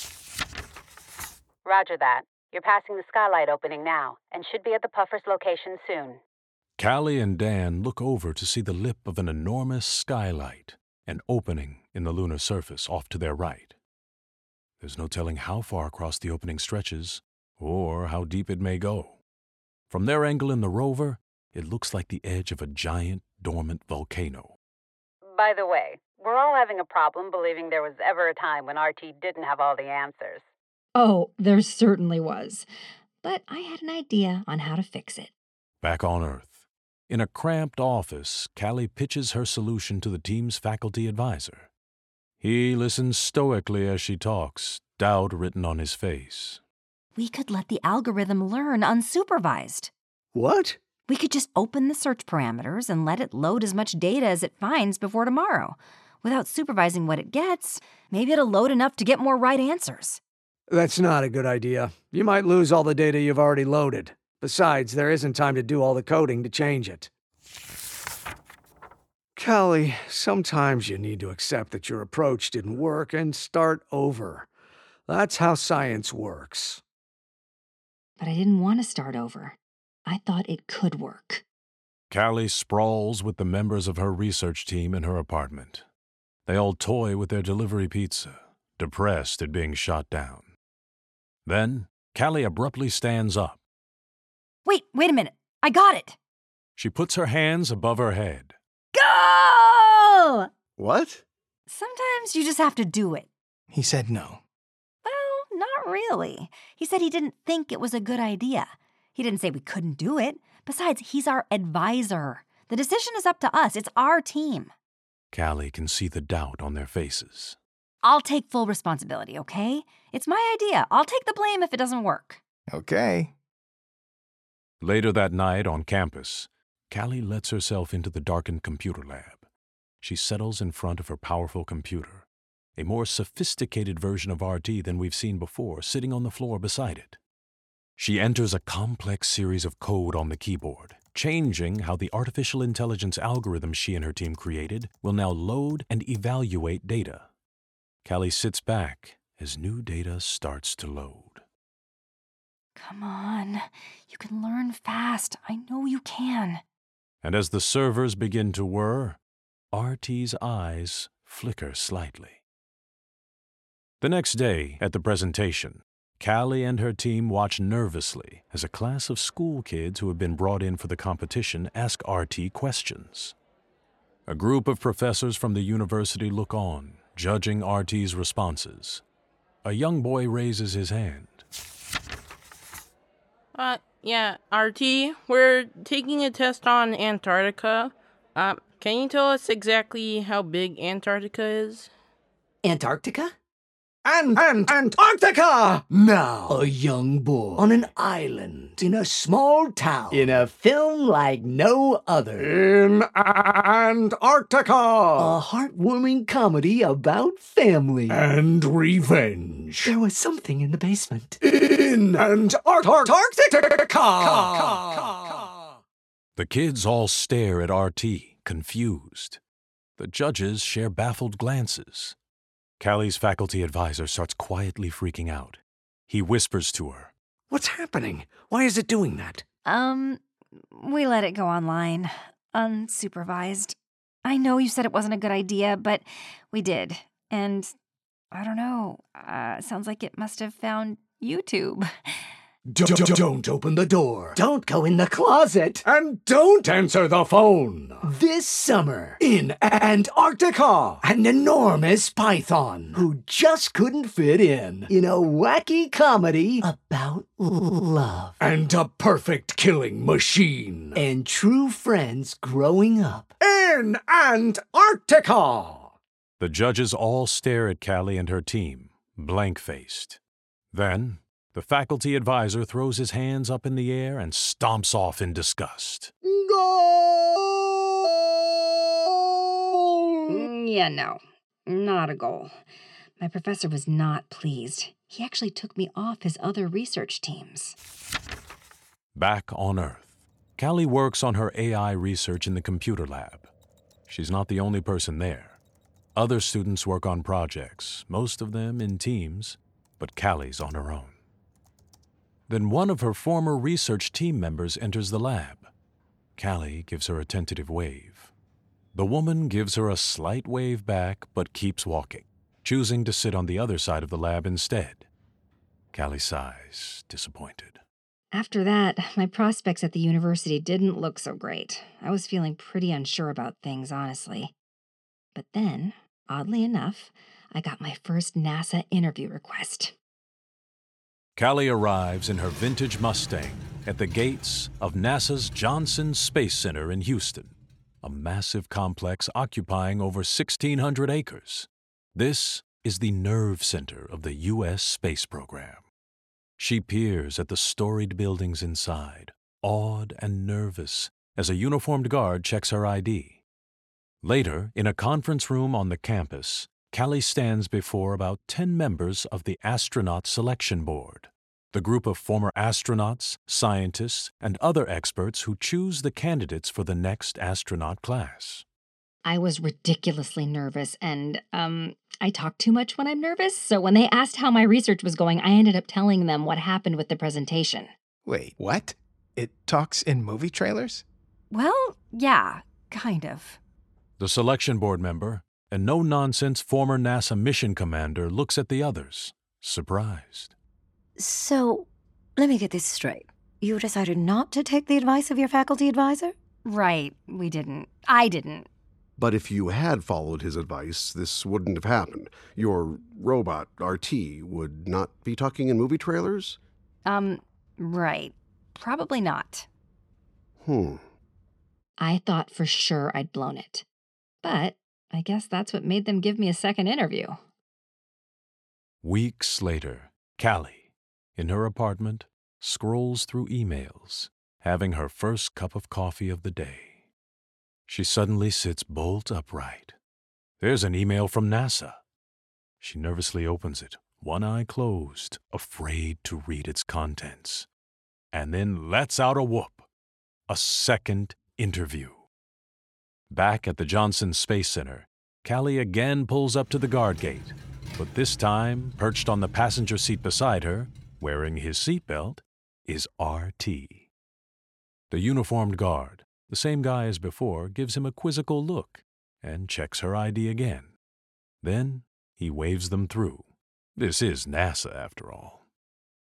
Roger that. You're passing the skylight opening now, and should be at the puffer's location soon. Callie and Dan look over to see the lip of an enormous skylight, an opening in the lunar surface off to their right. There's no telling how far across the opening stretches, or how deep it may go. From their angle in the rover, it looks like the edge of a giant, dormant volcano. By the way, we're all having a problem believing there was ever a time when R T didn't have all the answers. Oh, there certainly was. But I had an idea on how to fix it. Back on Earth, in a cramped office, Callie pitches her solution to the team's faculty advisor. He listens stoically as she talks, doubt written on his face. We could let the algorithm learn unsupervised. What? We could just open the search parameters and let it load as much data as it finds before tomorrow. Without supervising what it gets, maybe it'll load enough to get more right answers. That's not a good idea. You might lose all the data you've already loaded. Besides, there isn't time to do all the coding to change it. Callie, sometimes you need to accept that your approach didn't work and start over. That's how science works. But I didn't want to start over. I thought it could work. Callie sprawls with the members of her research team in her apartment. They all toy with their delivery pizza, depressed at being shot down. Then, Callie abruptly stands up. Wait, wait a minute. I got it. She puts her hands above her head. Go! What? Sometimes you just have to do it. He said no. Well, not really. He said he didn't think it was a good idea. He didn't say we couldn't do it. Besides, he's our advisor. The decision is up to us. It's our team. Callie can see the doubt on their faces. I'll take full responsibility, okay? It's my idea. I'll take the blame if it doesn't work. Okay. Later that night on campus, Callie lets herself into the darkened computer lab. She settles in front of her powerful computer, a more sophisticated version of R T than we've seen before, sitting on the floor beside it. She enters a complex series of code on the keyboard, changing how the artificial intelligence algorithm she and her team created will now load and evaluate data. Callie sits back as new data starts to load. Come on. You can learn fast. I know you can. And as the servers begin to whir, R T's eyes flicker slightly. The next day, at the presentation, Callie and her team watch nervously as a class of school kids who have been brought in for the competition ask R T questions. A group of professors from the university look on, judging R T's responses. A young boy raises his hand. Uh, yeah, R T, we're taking a test on Antarctica. Uh, can you tell us exactly how big Antarctica is? Antarctica? And, and Antarctica! Now, a young boy on an island in a small town in a film like no other. In Antarctica! A heartwarming comedy about family and revenge. There was something in the basement. In Antarctica! The kids all stare at R T, confused. The judges share baffled glances. Callie's faculty advisor starts quietly freaking out. He whispers to her. What's happening? Why is it doing that? Um, we let it go online, unsupervised. I know you said it wasn't a good idea, but we did. And I don't know, uh, sounds like it must have found YouTube. Don't, don't open the door. Don't go in the closet. And don't answer the phone. This summer, in Antarctica, an enormous python who just couldn't fit in in a wacky comedy about love. And a perfect killing machine. And true friends growing up in Antarctica. The judges all stare at Callie and her team, blank-faced. Then the faculty advisor throws his hands up in the air and stomps off in disgust. Goal! Yeah, no, not a goal. My professor was not pleased. He actually took me off his other research teams. Back on Earth, Callie works on her A I research in the computer lab. She's not the only person there. Other students work on projects, most of them in teams, but Callie's on her own. Then one of her former research team members enters the lab. Callie gives her a tentative wave. The woman gives her a slight wave back, but keeps walking, choosing to sit on the other side of the lab instead. Callie sighs, disappointed. After that, my prospects at the university didn't look so great. I was feeling pretty unsure about things, honestly. But then, oddly enough, I got my first NASA interview request. Callie arrives in her vintage Mustang at the gates of NASA's Johnson Space Center in Houston, a massive complex occupying over sixteen hundred acres. This is the nerve center of the U S space program. She peers at the storied buildings inside, awed and nervous, as a uniformed guard checks her I D. Later, in a conference room on the campus, Callie stands before about ten members of the Astronaut Selection Board, the group of former astronauts, scientists, and other experts who choose the candidates for the next astronaut class. I was ridiculously nervous, and, um, I talk too much when I'm nervous, so when they asked how my research was going, I ended up telling them what happened with the presentation. Wait, what? It talks in movie trailers? Well, yeah, kind of. The selection board member, a no-nonsense former NASA mission commander, looks at the others, surprised. So, let me get this straight. You decided not to take the advice of your faculty advisor? Right, we didn't. I didn't. But if you had followed his advice, this wouldn't have happened. Your robot, R T, would not be talking in movie trailers? Um, right. Probably not. Hmm. I thought for sure I'd blown it. But I guess that's what made them give me a second interview. Weeks later, Callie, in her apartment, scrolls through emails, having her first cup of coffee of the day. She suddenly sits bolt upright. There's an email from NASA. She nervously opens it, one eye closed, afraid to read its contents, and then lets out a whoop. A second interview. Back at the Johnson Space Center, Callie again pulls up to the guard gate, but this time, perched on the passenger seat beside her, wearing his seatbelt, is R T. The uniformed guard, the same guy as before, gives him a quizzical look and checks her I D again. Then he waves them through. This is NASA, after all.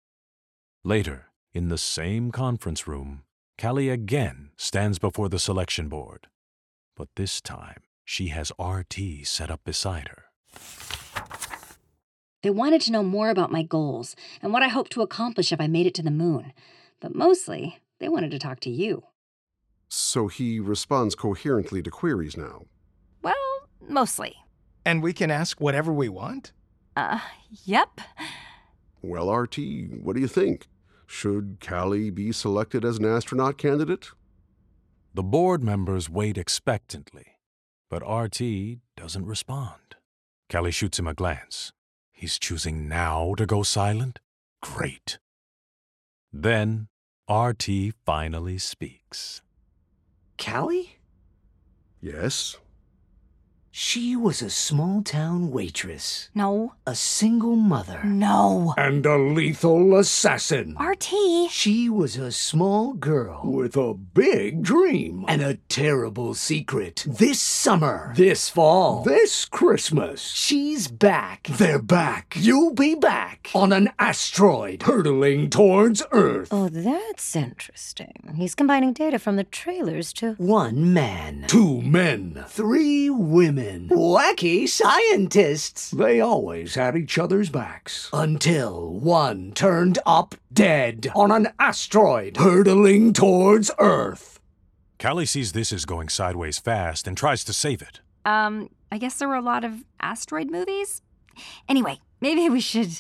Later, in the same conference room, Callie again stands before the selection board. But this time, she has R T set up beside her. They wanted to know more about my goals and what I hope to accomplish if I made it to the moon. But mostly, they wanted to talk to you. So he responds coherently to queries now. Well, mostly. And we can ask whatever we want? Uh, yep. Well, R T, what do you think? Should Callie be selected as an astronaut candidate? The board members wait expectantly, but R T doesn't respond. Callie shoots him a glance. He's choosing now to go silent? Great. Then R T finally speaks. Callie? Yes? She was a small-town waitress. No. A single mother. No. And a lethal assassin. R T. She was a small girl with a big dream and a terrible secret. This summer, this fall, this Christmas, she's back. They're back. You'll be back on an asteroid hurtling towards Earth. Oh, that's interesting. He's combining data from the trailers to... One man, two men, three women. Wacky scientists. They always had each other's backs. Until one turned up dead on an asteroid hurtling towards Earth. Callie sees this is going sideways fast and tries to save it. Um, I guess there were a lot of asteroid movies? Anyway, maybe we should...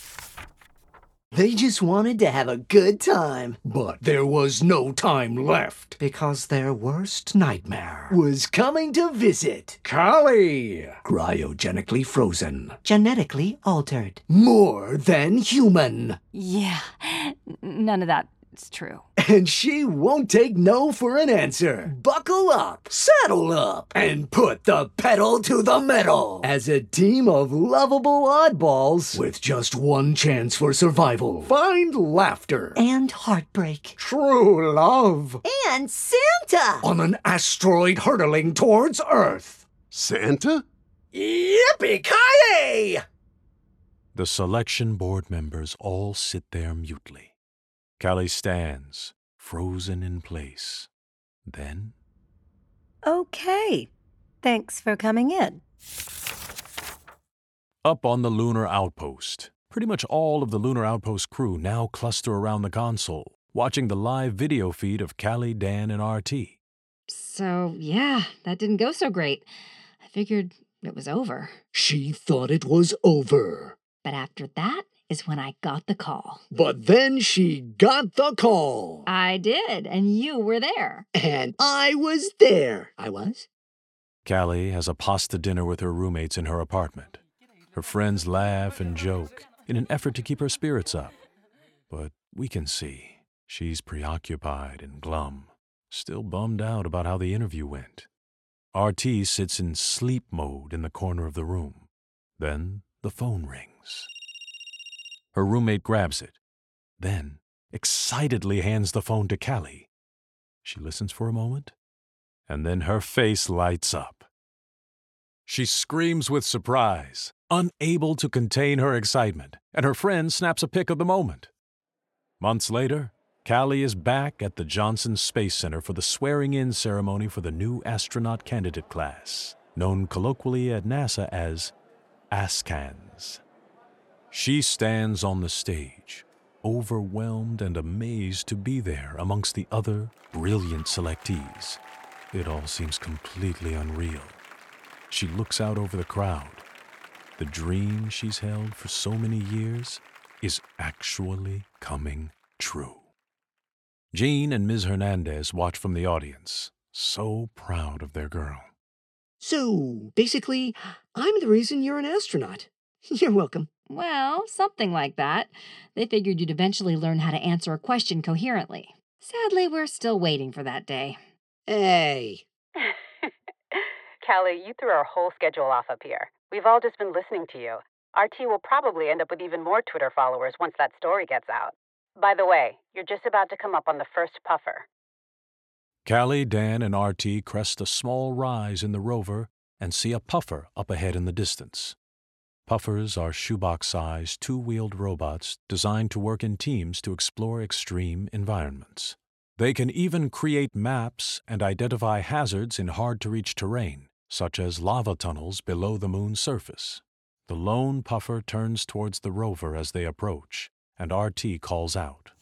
They just wanted to have a good time. But there was no time left because their worst nightmare was coming to visit. Callie! Cryogenically frozen. Genetically altered. More than human. Yeah, none of that is true. And she won't take no for an answer. Buckle up, saddle up, and put the pedal to the metal. As a team of lovable oddballs with just one chance for survival, find laughter and heartbreak, true love, and Santa on an asteroid hurtling towards Earth. Santa? Yippee-ki-yay! The selection board members all sit there mutely. Callie stands, frozen in place. Then... Okay. Thanks for coming in. Up on the lunar outpost, pretty much all of the lunar outpost crew now cluster around the console, watching the live video feed of Callie, Dan, and R T. So, yeah, that didn't go so great. I figured it was over. She thought it was over. But after that is when I got the call. But then she got the call. I did, and you were there. And I was there. I was? Callie has a pasta dinner with her roommates in her apartment. Her friends laugh and joke in an effort to keep her spirits up. But we can see she's preoccupied and glum, still bummed out about how the interview went. R T sits in sleep mode in the corner of the room. Then the phone rings. Her roommate grabs it, then excitedly hands the phone to Callie. She listens for a moment, and then her face lights up. She screams with surprise, unable to contain her excitement, and her friend snaps a pic of the moment. Months later, Callie is back at the Johnson Space Center for the swearing-in ceremony for the new astronaut candidate class, known colloquially at NASA as ASCANs. She stands on the stage, overwhelmed and amazed to be there amongst the other brilliant selectees. It all seems completely unreal. She looks out over the crowd. The dream she's held for so many years is actually coming true. Jean and Miz Hernandez watch from the audience, so proud of their girl. So, basically, I'm the reason you're an astronaut. You're welcome. Well, something like that. They figured you'd eventually learn how to answer a question coherently. Sadly, we're still waiting for that day. Hey. Callie, you threw our whole schedule off up here. We've all just been listening to you. R T will probably end up with even more Twitter followers once that story gets out. By the way, you're just about to come up on the first puffer. Callie, Dan, and R T crest a small rise in the rover and see a puffer up ahead in the distance. Puffers are shoebox-sized, two-wheeled robots designed to work in teams to explore extreme environments. They can even create maps and identify hazards in hard-to-reach terrain, such as lava tunnels below the moon's surface. The lone puffer turns towards the rover as they approach, and R T calls out.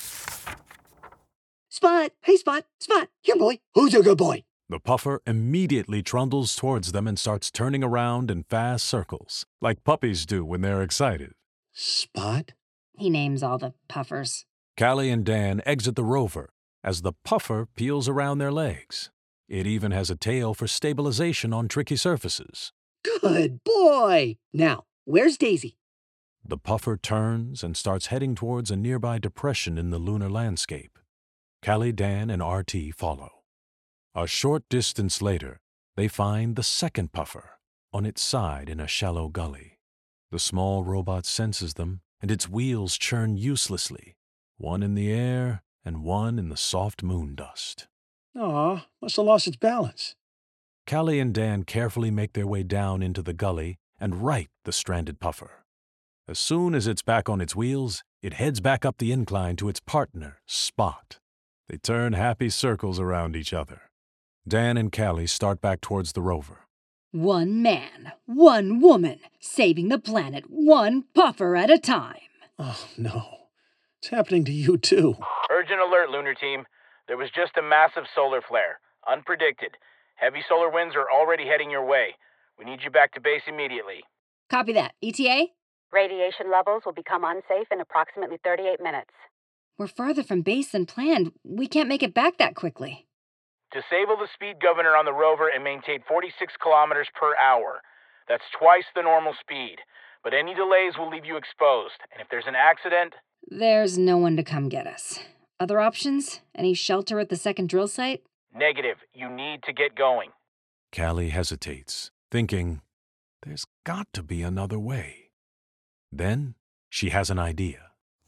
Spot! Hey, Spot! Spot! Here, boy! Who's a good boy? The puffer immediately trundles towards them and starts turning around in fast circles, like puppies do when they're excited. Spot? He names all the puffers. Callie and Dan exit the rover as the puffer peels around their legs. It even has a tail for stabilization on tricky surfaces. Good boy! Now, where's Daisy? The puffer turns and starts heading towards a nearby depression in the lunar landscape. Callie, Dan, and R T follow. A short distance later, they find the second puffer on its side in a shallow gully. The small robot senses them, and its wheels churn uselessly, one in the air and one in the soft moon dust. Aw, must have lost its balance. Callie and Dan carefully make their way down into the gully and right the stranded puffer. As soon as it's back on its wheels, it heads back up the incline to its partner, Spot. They turn happy circles around each other. Dan and Callie start back towards the rover. One man, one woman, saving the planet one puffer at a time. Oh, no. It's happening to you, too. Urgent alert, Lunar Team. There was just a massive solar flare. Unpredicted. Heavy solar winds are already heading your way. We need you back to base immediately. Copy that. E T A? Radiation levels will become unsafe in approximately thirty-eight minutes. We're farther from base than planned. We can't make it back that quickly. Disable the speed governor on the rover and maintain forty-six kilometers per hour. That's twice the normal speed. But any delays will leave you exposed. And if there's an accident... There's no one to come get us. Other options? Any shelter at the second drill site? Negative. You need to get going. Callie hesitates, thinking, there's got to be another way. Then she has an idea.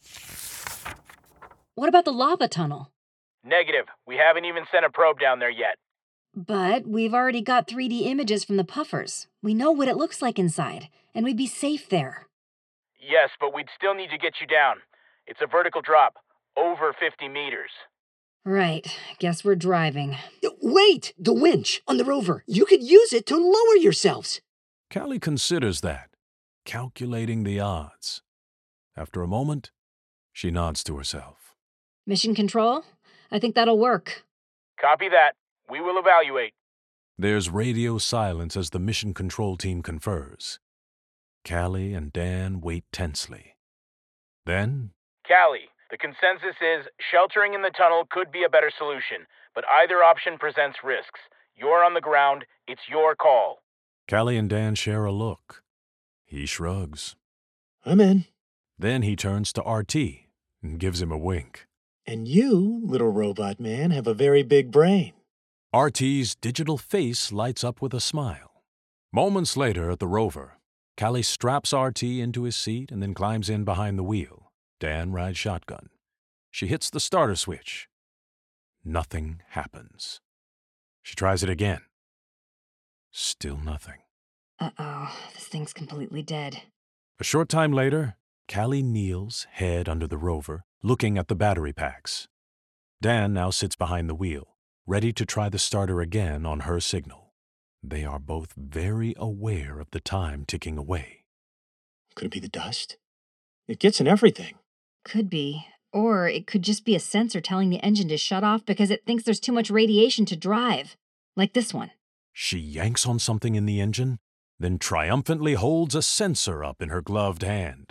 What about the lava tunnel? Negative. We haven't even sent a probe down there yet. But we've already got three D images from the puffers. We know what it looks like inside, and we'd be safe there. Yes, but we'd still need to get you down. It's a vertical drop, over fifty meters. Right. Guess we're driving. Wait! The winch on the rover. You could use it to lower yourselves. Callie considers that, calculating the odds. After a moment, she nods to herself. Mission control? I think that'll work. Copy that. We will evaluate. There's radio silence as the mission control team confers. Callie and Dan wait tensely. Then... Callie, the consensus is sheltering in the tunnel could be a better solution, but either option presents risks. You're on the ground. It's your call. Callie and Dan share a look. He shrugs. I'm in. Then he turns to R T and gives him a wink. And you, little robot man, have a very big brain. R T's digital face lights up with a smile. Moments later at the rover, Callie straps R T into his seat and then climbs in behind the wheel. Dan rides shotgun. She hits the starter switch. Nothing happens. She tries it again. Still nothing. Uh-oh, this thing's completely dead. A short time later, Callie kneels, head under the rover, looking at the battery packs. Dan now sits behind the wheel, ready to try the starter again on her signal. They are both very aware of the time ticking away. Could it be the dust? It gets in everything. Could be. Or it could just be a sensor telling the engine to shut off because it thinks there's too much radiation to drive. Like this one. She yanks on something in the engine, then triumphantly holds a sensor up in her gloved hand.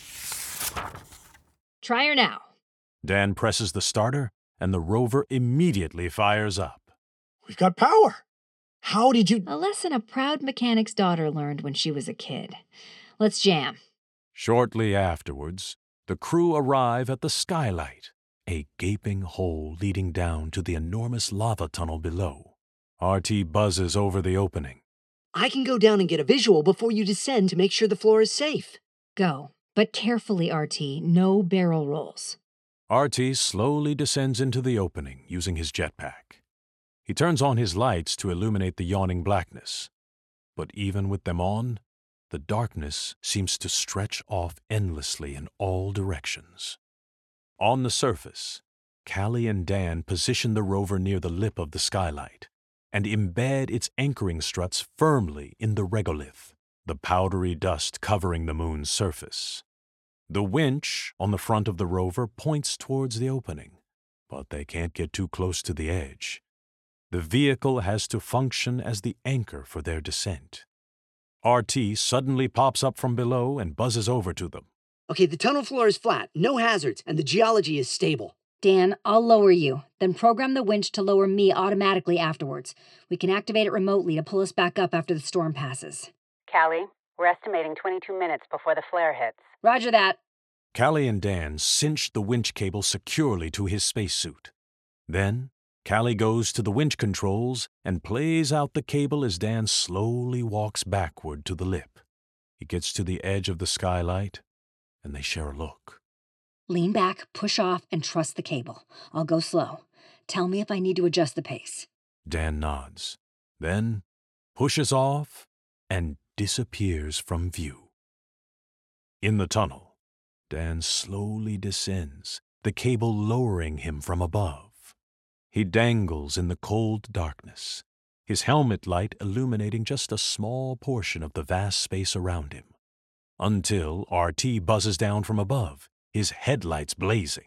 Try her now. Dan presses the starter, and the rover immediately fires up. We've got power. How did you... A lesson a proud mechanic's daughter learned when she was a kid. Let's jam. Shortly afterwards, the crew arrive at the skylight, a gaping hole leading down to the enormous lava tunnel below. R T buzzes over the opening. I can go down and get a visual before you descend to make sure the floor is safe. Go, but carefully, R T. No barrel rolls. R T slowly descends into the opening using his jetpack. He turns on his lights to illuminate the yawning blackness. But even with them on, the darkness seems to stretch off endlessly in all directions. On the surface, Callie and Dan position the rover near the lip of the skylight and embed its anchoring struts firmly in the regolith, the powdery dust covering the moon's surface. The winch on the front of the rover points towards the opening, but they can't get too close to the edge. The vehicle has to function as the anchor for their descent. R T suddenly pops up from below and buzzes over to them. Okay, the tunnel floor is flat, no hazards, and the geology is stable. Dan, I'll lower you, then program the winch to lower me automatically afterwards. We can activate it remotely to pull us back up after the storm passes. Callie, we're estimating twenty-two minutes before the flare hits. Roger that. Callie and Dan cinch the winch cable securely to his spacesuit. Then, Callie goes to the winch controls and plays out the cable as Dan slowly walks backward to the lip. He gets to the edge of the skylight, and they share a look. Lean back, push off, and trust the cable. I'll go slow. Tell me if I need to adjust the pace. Dan nods, then pushes off and disappears from view. In the tunnel, Dan slowly descends, the cable lowering him from above. He dangles in the cold darkness, his helmet light illuminating just a small portion of the vast space around him, until R T buzzes down from above, his headlights blazing.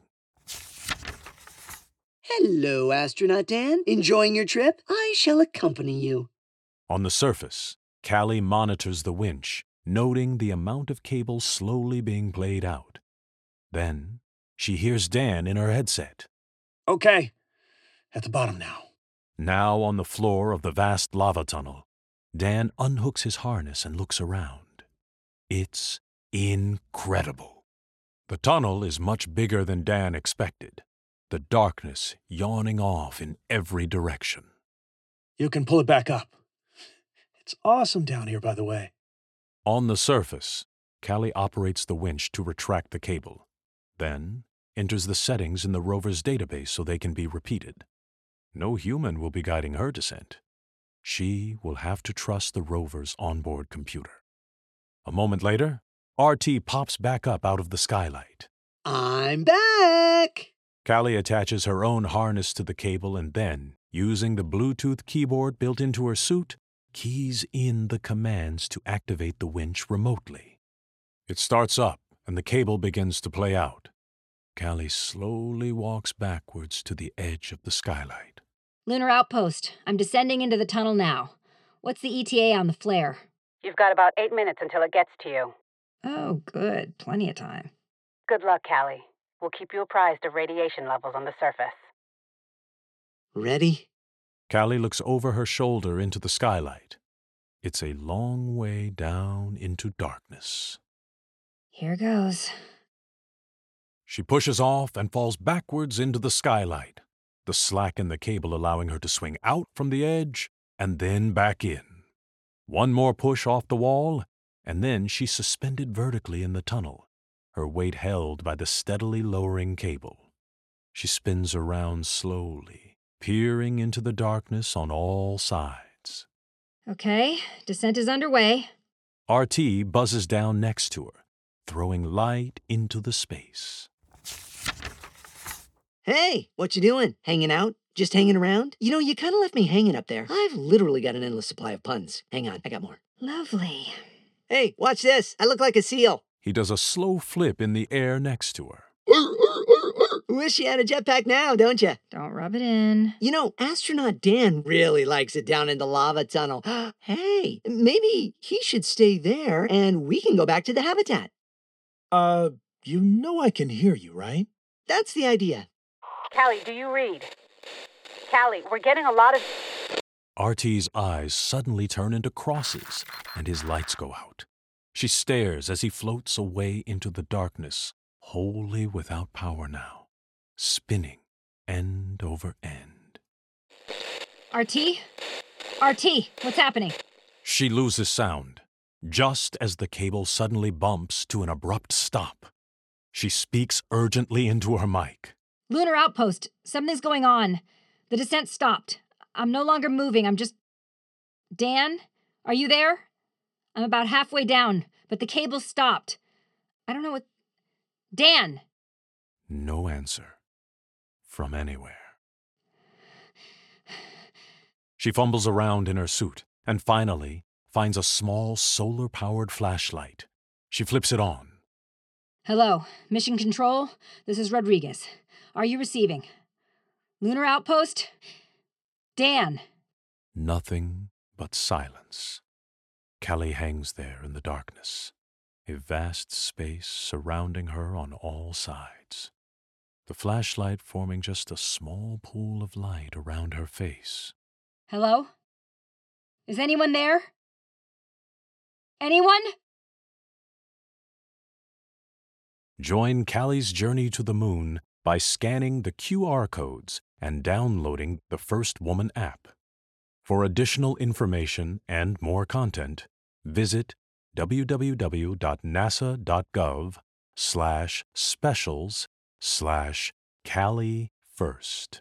Hello, Astronaut Dan. Enjoying your trip? I shall accompany you. On the surface, Callie monitors the winch, noting the amount of cable slowly being played out. Then, she hears Dan in her headset. Okay, at the bottom now. Now on the floor of the vast lava tunnel, Dan unhooks his harness and looks around. It's incredible. The tunnel is much bigger than Dan expected, the darkness yawning off in every direction. You can pull it back up. It's awesome down here, by the way. On the surface, Callie operates the winch to retract the cable, then enters the settings in the rover's database so they can be repeated. No human will be guiding her descent. She will have to trust the rover's onboard computer. A moment later, R T pops back up out of the skylight. I'm back! Callie attaches her own harness to the cable and then, using the Bluetooth keyboard built into her suit, keys in the commands to activate the winch remotely. It starts up and the cable begins to play out. Callie slowly walks backwards to the edge of the skylight. Lunar Outpost, I'm descending into the tunnel now. What's the E T A on the flare? You've got about eight minutes until it gets to you. Oh, good. Plenty of time. Good luck, Callie. We'll keep you apprised of radiation levels on the surface. Ready? Callie looks over her shoulder into the skylight. It's a long way down into darkness. Here goes. She pushes off and falls backwards into the skylight, the slack in the cable allowing her to swing out from the edge and then back in. One more push off the wall, and then she's suspended vertically in the tunnel, her weight held by the steadily lowering cable. She spins around slowly, peering into the darkness on all sides. Okay, descent is underway. R T buzzes down next to her, throwing light into the space. Hey, what you doing? Hanging out? Just hanging around? You know, you kind of left me hanging up there. I've literally got an endless supply of puns. Hang on, I got more. Lovely. Hey, watch this. I look like a seal. He does a slow flip in the air next to her. Wish you had a jetpack now, don't you? Don't rub it in. You know, Astronaut Dan really likes it down in the lava tunnel. Hey, maybe he should stay there and we can go back to the habitat. Uh, you know I can hear you, right? That's the idea. Callie, do you read? Callie, we're getting a lot of... R T's eyes suddenly turn into crosses, and his lights go out. She stares as he floats away into the darkness, wholly without power now, spinning end over end. R T? R T, what's happening? She loses sound, just as the cable suddenly bumps to an abrupt stop. She speaks urgently into her mic. Lunar Outpost, something's going on. The descent stopped. I'm no longer moving, I'm just... Dan, are you there? I'm about halfway down, but the cable's stopped. I don't know what... Dan! No answer. From anywhere. She fumbles around in her suit and finally finds a small solar-powered flashlight. She flips it on. Hello, Mission Control. This is Rodriguez. Are you receiving? Lunar Outpost? Dan. Nothing but silence. Callie hangs there in the darkness, a vast space surrounding her on all sides. The flashlight forming just a small pool of light around her face. Hello? Is anyone there? Anyone? Join Callie's journey to the moon by scanning the Q R codes and downloading the First Woman app. For additional information and more content, visit www.nasa.gov slash specials slash Callie First.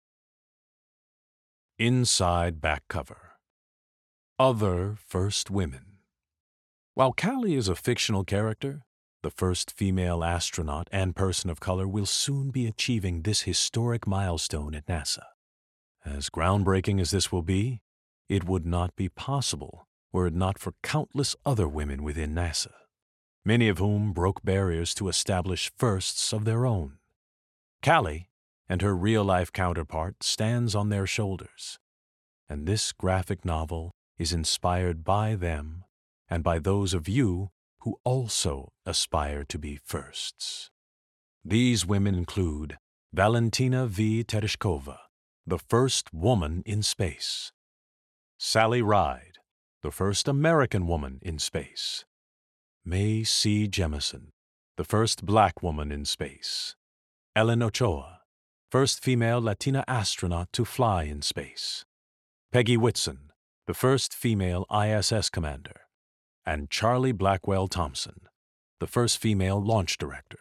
Inside back cover. Other First Women. While Callie is a fictional character, the first female astronaut and person of color will soon be achieving this historic milestone at NASA. As groundbreaking as this will be, it would not be possible were it not for countless other women within NASA, many of whom broke barriers to establish firsts of their own. Callie and her real-life counterpart stands on their shoulders, and this graphic novel is inspired by them and by those of you who also aspire to be firsts. These women include Valentina V. Tereshkova, the first woman in space; Sally Ride, the first American woman in space; Mae C. Jemison, the first black woman in space; Ellen Ochoa, first female Latina astronaut to fly in space; Peggy Whitson, the first female I S S commander; and Charlie Blackwell Thompson, the first female launch director.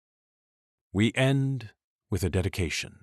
We end with a dedication.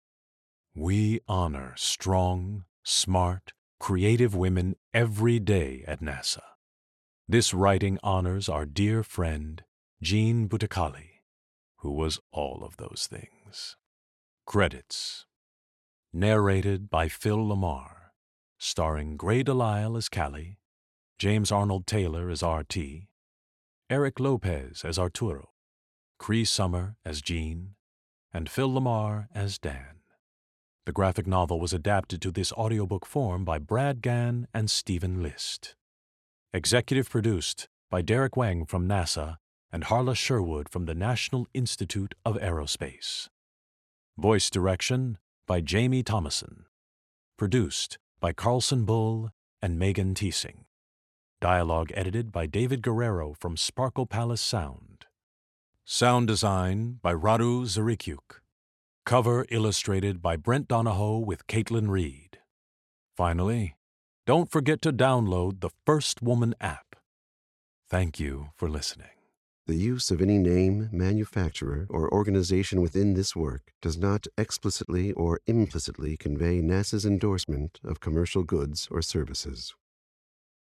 We honor strong, smart, creative women every day at NASA. This writing honors our dear friend, Jean Butakali, who was all of those things. Credits. Narrated by Phil Lamar, starring Gray Delisle as Callie, James Arnold Taylor as R T, Eric Lopez as Arturo, Cree Summer as Jean, and Phil Lamar as Dan. The graphic novel was adapted to this audiobook form by Brad Gann and Stephen List. Executive produced by Derek Wang from NASA and Harla Sherwood from the National Institute of Aerospace. Voice direction by Jamie Thomason. Produced by Carlson Bull and Megan Teesing. Dialogue edited by David Guerrero from Sparkle Palace Sound. Sound design by Radu Zarikyuk. Cover illustrated by Brent Donahoe with Caitlin Reed. Finally, don't forget to download the First Woman app. Thank you for listening. The use of any name, manufacturer, or organization within this work does not explicitly or implicitly convey NASA's endorsement of commercial goods or services.